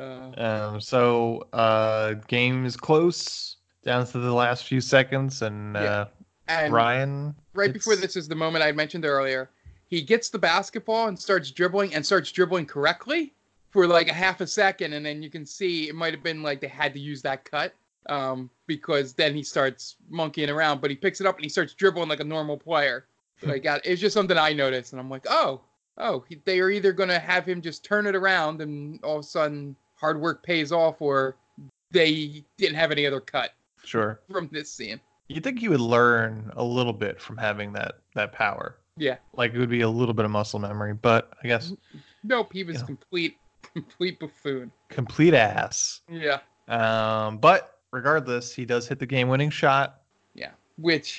Game is close, down to the last few seconds, and Ryan. Right before this is the moment I mentioned earlier. He gets the basketball and starts dribbling correctly for like a half a second, and then you can see it might have been like they had to use that cut because then he starts monkeying around, but he picks it up and he starts dribbling like a normal player. It's just something I noticed, and I'm like, they are either going to have him just turn it around and all of a sudden hard work pays off, or they didn't have any other cut. Sure. From this scene. You'd think he would learn a little bit from having that power. Yeah. Like it would be a little bit of muscle memory, but I guess. Nope, he was complete buffoon. Complete ass. Yeah. But regardless, he does hit the game-winning shot. Yeah. Which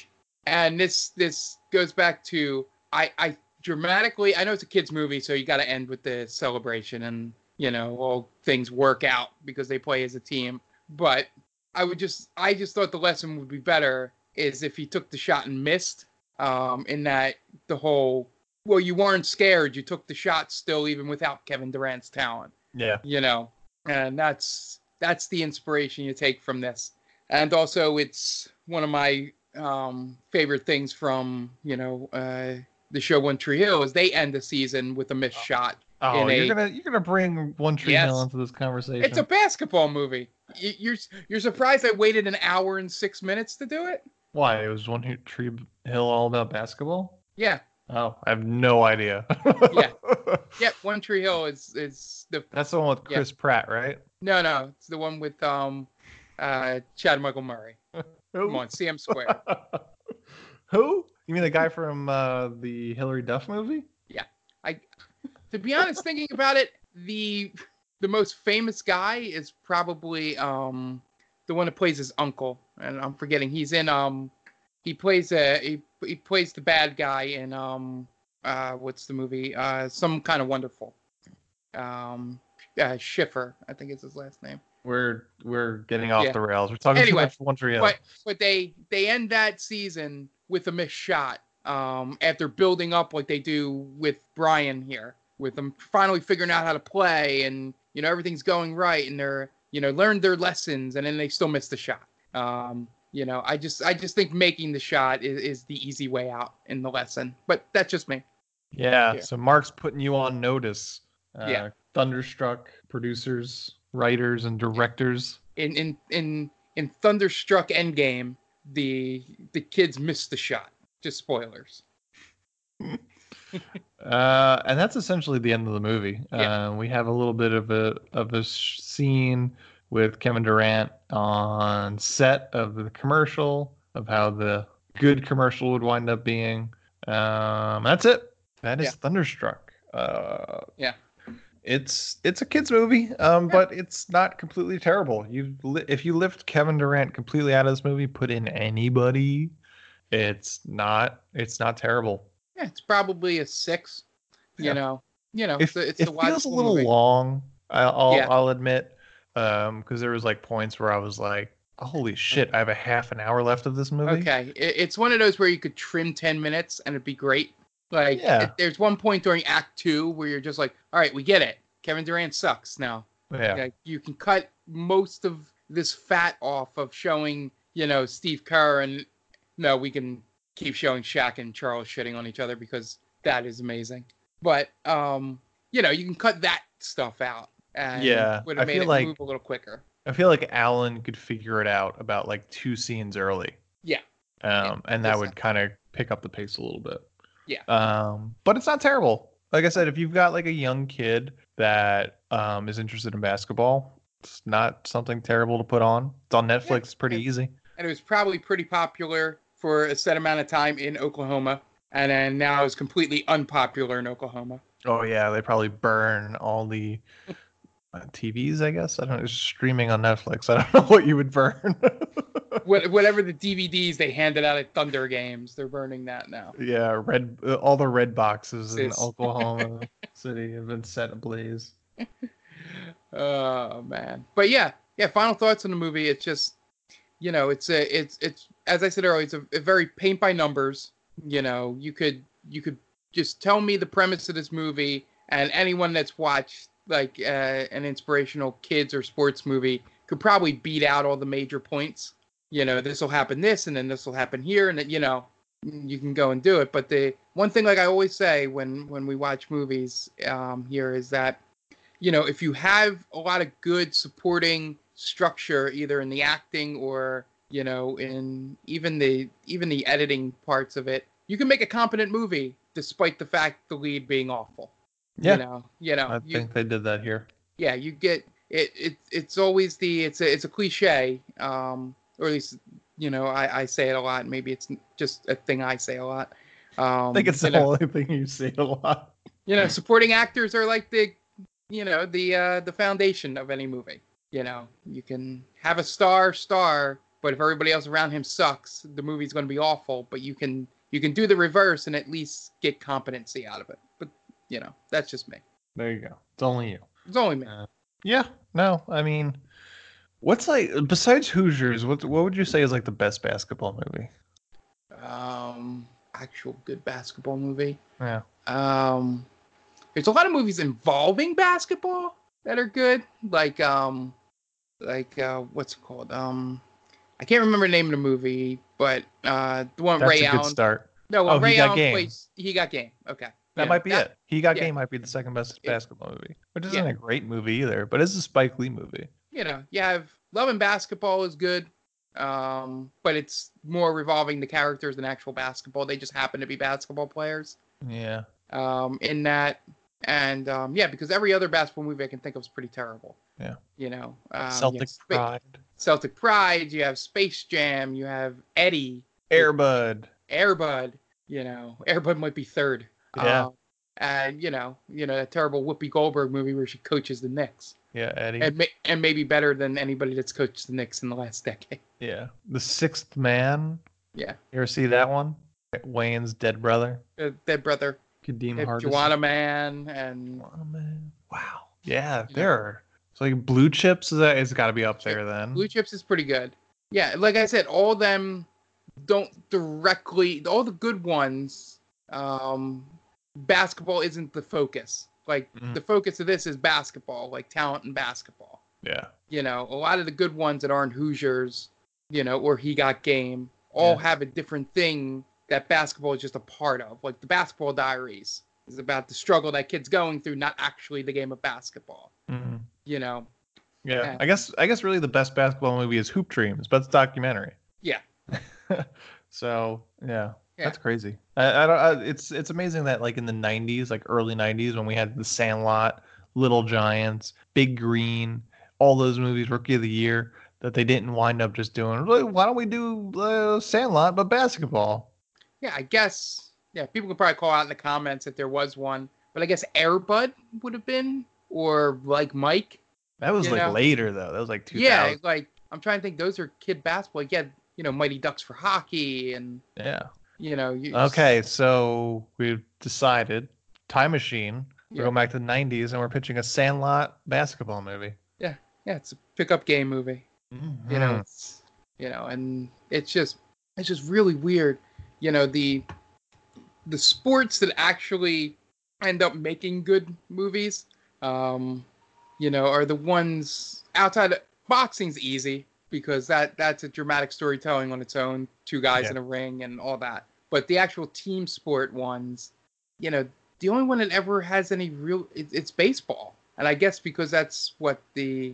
And this goes back to I dramatically, I know it's a kids movie, so you got to end with the celebration and all things work out because they play as a team. But I just thought the lesson would be better is if he took the shot and missed. In that the whole, well, you weren't scared, you took the shot still even without Kevin Durant's talent. Yeah. And that's the inspiration you take from this. And also it's one of my favorite things from the show One Tree Hill is they end the season with a missed shot. Oh, you're gonna bring One Tree Hill into this conversation. It's a basketball movie. You're surprised I waited an hour and 6 minutes to do it? Why? It was One Tree Hill all about basketball? Yeah. Oh, I have no idea. Yeah. One Tree Hill is the. That's the one with Chris Pratt, right? No, it's the one with Chad Michael Murray. Come on, CM Square. Who? You mean the guy from the Hillary Duff movie? Yeah. To be honest, thinking about it, the most famous guy is probably the one that plays his uncle, and I'm forgetting. He's in he plays the bad guy in what's the movie? Some Kind of Wonderful. Schiffer, I think is his last name. We're getting off the rails. We're talking too much One Tree Hill. But they end that season with a missed shot after building up like they do with Brian here, with them finally figuring out how to play and everything's going right and they're learned their lessons and then they still miss the shot. I just think making the shot is the easy way out in the lesson, but that's just me. Yeah. So Mark's putting you on notice. Yeah. Thunderstruck producers, writers, and directors. In Thunderstruck Endgame, the kids missed the shot. Just spoilers. And that's essentially the end of the movie. Yeah. We have a little bit of a scene with Kevin Durant on set of the commercial, of how the good commercial would wind up being. That's it. That is Thunderstruck. Yeah. It's a kids movie, but it's not completely terrible. If you lift Kevin Durant completely out of this movie, put in anybody, it's not terrible. Yeah, it's probably a 6. Yeah. It's it the feels a little movie. long. I'll admit, because there was like points where I was like, "Holy shit! I have a half an hour left of this movie." Okay, it's one of those where you could trim 10 minutes and it'd be great. Like, there's one point during Act 2 where you're just like, all right, we get it. Kevin Durant sucks now. Yeah. Like, you can cut most of this fat off of showing, Steve Kerr, and no, we can keep showing Shaq and Charles shitting on each other because that is amazing. But, you can cut that stuff out. And would have made it move a little quicker. I feel like Alan could figure it out about like 2 scenes early. Yeah. And that would kind of pick up the pace a little bit. Yeah. But it's not terrible. Like I said, if you've got like a young kid that is interested in basketball, it's not something terrible to put on. It's on Netflix. It's pretty easy. And it was probably pretty popular for a set amount of time in Oklahoma. And then now it's completely unpopular in Oklahoma. Oh, yeah. They probably burn all the TVs, I guess. I don't know. It's streaming on Netflix. I don't know what you would burn. Whatever the DVDs they handed out at Thunder games, they're burning that now. Yeah, all the red boxes in Oklahoma City have been set ablaze. Oh man, but yeah. Final thoughts on the movie. It's just, it's as I said earlier, it's a very paint by numbers. You could just tell me the premise of this movie, and anyone that's watched like an inspirational kids or sports movie could probably beat out all the major points. This will happen this, and then this will happen here, and then, you can go and do it. But the one thing, like I always say when we watch movies here, is that, if you have a lot of good supporting structure, either in the acting or, in even the editing parts of it, you can make a competent movie despite the fact the lead being awful. Yeah. I think they did that here. Yeah, you get it. It's always it's a cliche. Or at least, I say it a lot. Maybe it's just a thing I say a lot. I think it's the only thing you say a lot. Supporting actors are like the foundation of any movie. You can have a star, But if everybody else around him sucks, the movie's going to be awful. But you can do the reverse and at least get competency out of it. But that's just me. There you go. It's only you. It's only me. Yeah. No, I mean, what's like besides Hoosiers? What would you say is like the best basketball movie? Actual good basketball movie. Yeah. There's a lot of movies involving basketball that are good. Like what's it called? I can't remember the name of the movie, but the one That's Ray a good Allen. start. No, when Ray He Got Allen Game. plays, He Got Game. Okay. That might be it. He Got yeah. Game might be the second best basketball movie, which isn't Yeah. a great movie either, but it's a Spike Lee movie. You have Love and Basketball is good, but it's more revolving the characters than actual basketball. They just happen to be basketball players. Yeah. In that, and because every other basketball movie I can think of is pretty terrible. Yeah. Celtic Pride. Celtic Pride. You have Space Jam. You have Eddie. Air Bud. Airbud. Airbud might be third. Yeah. And that terrible Whoopi Goldberg movie where she coaches the Knicks. Yeah, Eddie. And maybe better than anybody that's coached the Knicks in the last decade. Yeah. The Sixth Man. Yeah. You ever see that one? Wayne's dead brother. Dead brother. Kadeem Hardison. Hardison. Joanna Man and. Joanna Man. Wow. Yeah, there are. So like Blue Chips, it's got to be up there then. Blue Chips is pretty good. Yeah, like I said, all of them don't directly. All the good ones. Basketball isn't the focus. Like the focus of this is basketball, like talent in basketball. Yeah. A lot of the good ones that aren't Hoosiers, or He Got Game, all have a different thing that basketball is just a part of. Like the Basketball Diaries is about the struggle that kid's going through, not actually the game of basketball. Mm-hmm. Yeah. I guess really the best basketball movie is Hoop Dreams, but it's a documentary. Yeah. So that's crazy. I don't. It's amazing that like in the '90s, like early '90s, when we had The Sandlot, Little Giants, Big Green, all those movies, Rookie of the Year, that they didn't wind up just doing. Why don't we do Sandlot but basketball? Yeah, I guess. Yeah, people could probably call out in the comments if there was one, but I guess Air Bud would have been, or like Mike. That was later though. That was like 2000. Yeah, like I'm trying to think. Those are kid basketball. Yeah, Mighty Ducks for hockey and. Yeah. Okay, so we've decided Time Machine. We're going back to the 90s and we're pitching a Sandlot basketball movie. Yeah, it's a pickup game movie. Mm-hmm. And it's just really weird. The sports that actually end up making good movies, are the ones outside of boxing's easy because that's a dramatic storytelling on its own. Two guys in a ring and all that. But the actual team sport ones, the only one that ever has any real, it's baseball. And I guess because that's what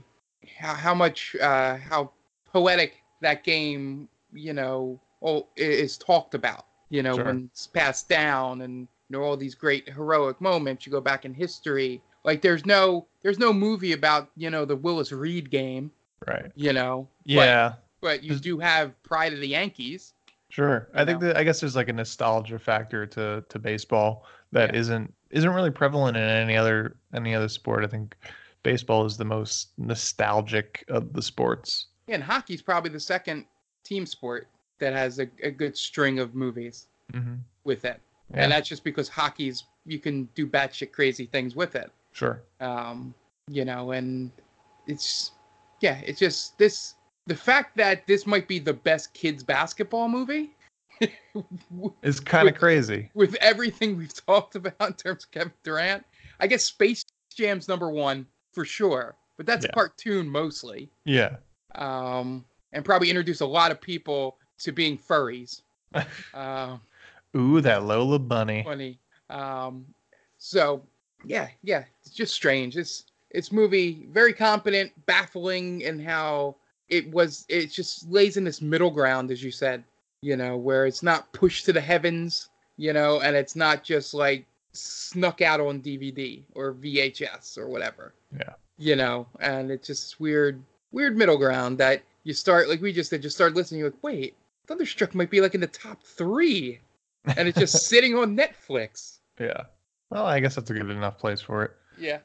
how poetic that game, is talked about, Sure. when it's passed down and, all these great heroic moments, you go back in history. Like there's no movie about, the Willis Reed game. Right. Yeah. But you do have Pride of the Yankees. Sure. I guess there's like a nostalgia factor to baseball that isn't really prevalent in any other sport. I think baseball is the most nostalgic of the sports. Yeah, and hockey's probably the second team sport that has a good string of movies with it. Yeah. And that's just because hockey's, you can do batshit crazy things with it. Sure. And it's just this. The fact that this might be the best kids basketball movie is kind of crazy. With everything we've talked about in terms of Kevin Durant, I guess Space Jam's number one for sure, but that's a cartoon mostly. Yeah. And probably introduce a lot of people to being furries. Ooh, that Lola Bunny. Funny. So yeah, it's just strange. It's movie very competent, baffling in how it just lays in this middle ground, as you said, where it's not pushed to the heavens, and it's not just like snuck out on DVD or VHS or whatever. Yeah. And it's just this weird middle ground that you start, like we just did, just start listening. You're like, wait, Thunderstruck might be like in the top 3, and it's just sitting on Netflix. Yeah. Well, I guess that's a good enough place for it. Yeah.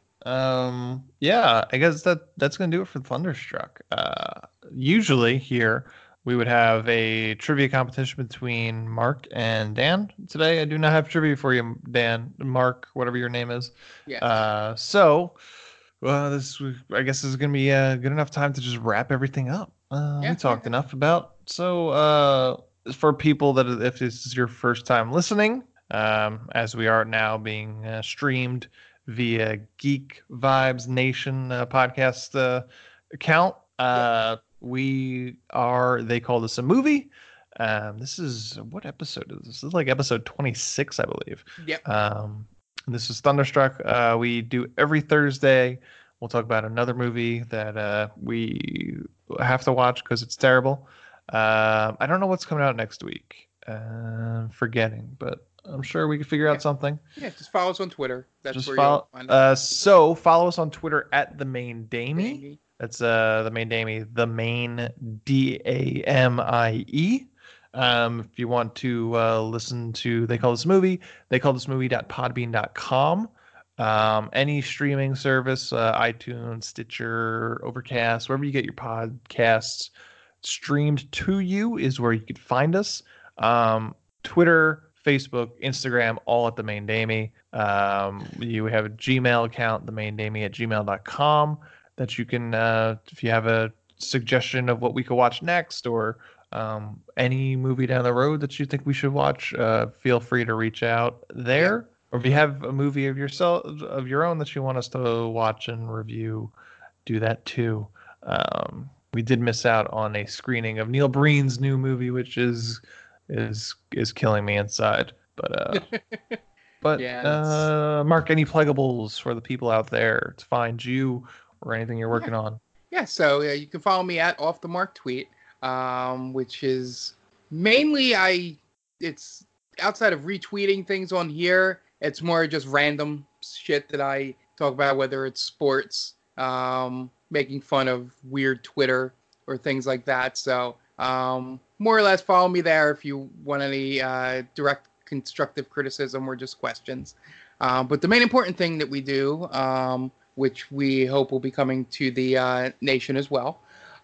I guess that's gonna do it for Thunderstruck. Usually here we would have a trivia competition between Mark and Dan today. I do not have trivia for you, Dan, Mark, whatever your name is. Yeah. Well, I guess this is going to be good enough time to just wrap everything up. We talked enough about. So for people that, if this is your first time listening, as we are now being streamed via Geek Vibes Nation podcast account, we are, they call this a movie. This is, what episode is this? This is like episode 26, I believe. Yep. This is Thunderstruck. We do every Thursday. We'll talk about another movie that we have to watch because it's terrible. I don't know what's coming out next week. Forgetting, but I'm sure we can figure out something. Yeah, just follow us on Twitter. That's just where follow. you'll find us. So follow us on Twitter at the Main Damie. That's the Main Damie, the Main DAMIE. If you want to listen to They Call This Movie, theycallthismovie.podbean.com. Any streaming service, iTunes, Stitcher, Overcast, wherever you get your podcasts streamed to you is where you could find us. Twitter, Facebook, Instagram, all at the Main Damie. You have a Gmail account, themaindamie@gmail.com, that you can, if you have a suggestion of what we could watch next, or any movie down the road that you think we should watch, feel free to reach out there. Or if you have a movie of your own that you want us to watch and review, do that too. We did miss out on a screening of Neil Breen's new movie, which is killing me inside. But Mark, any pluggables for the people out there to find you or anything you're working on? Yeah, so you can follow me at Off the Mark Tweet, which is mainly it's outside of retweeting things on here. It's more just random shit that I talk about, whether it's sports, making fun of weird Twitter or things like that. So more or less follow me there if you want any direct constructive criticism or just questions. But the main important thing that we do, which we hope will be coming to the nation as well,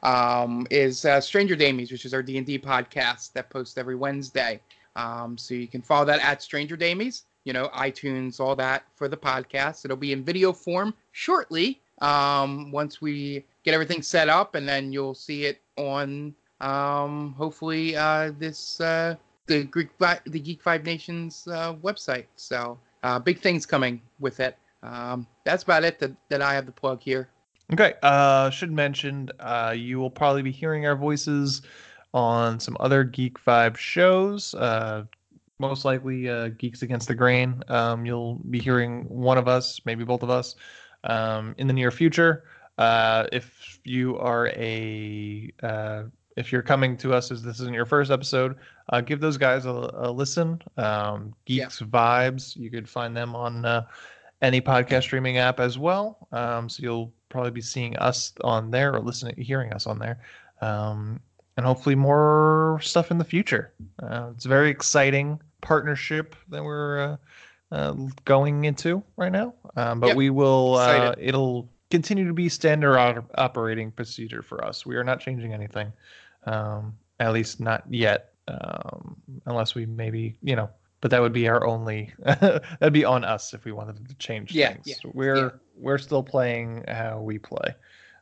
is Stranger Damies, which is our D&D podcast that posts every Wednesday. So you can follow that at Stranger Damies, iTunes, all that for the podcast. It'll be in video form shortly, once we get everything set up, and then you'll see it on hopefully the Geek Five Nations website. So big things coming with it. That's about it that I have to plug here. Okay. Should mention you will probably be hearing our voices on some other Geek Vibe shows. Most likely Geeks Against the Grain. You'll be hearing one of us, maybe both of us, in the near future. If you are if you're coming to us as this isn't your first episode, give those guys a listen. Geeks Vibes, you could find them on any podcast streaming app as well. So you'll probably be seeing us on there or hearing us on there. And hopefully more stuff in the future. It's a very exciting partnership that we're going into right now. But we will, it'll continue to be standard operating procedure for us. We are not changing anything, at least not yet, unless we maybe, but that would be our only, that'd be on us if we wanted to change things. Yeah. We're still playing how we play.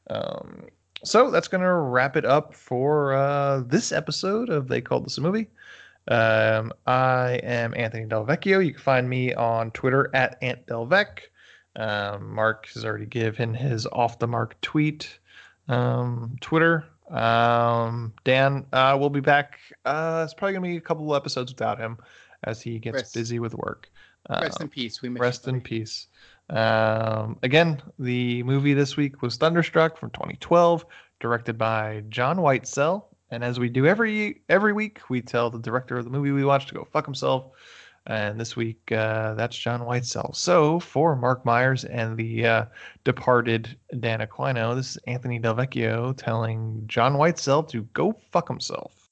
So that's going to wrap it up for this episode of They Called This a Movie. I am Anthony Del Vecchio. You can find me on Twitter at AntDelVec. Mark has already given his Off the Mark tweet Twitter. Dan will be back. It's probably going to be a couple of episodes without him as he gets busy with work. Rest in peace. Rest in peace. Again, the movie this week was Thunderstruck from 2012, directed by John Whitesell. And as we do every week, we tell the director of the movie we watch to go fuck himself. And this week, that's John Whitesell. So for Mark Myers and the departed Dan Aquino, this is Anthony Del Vecchio telling John Whitesell to go fuck himself.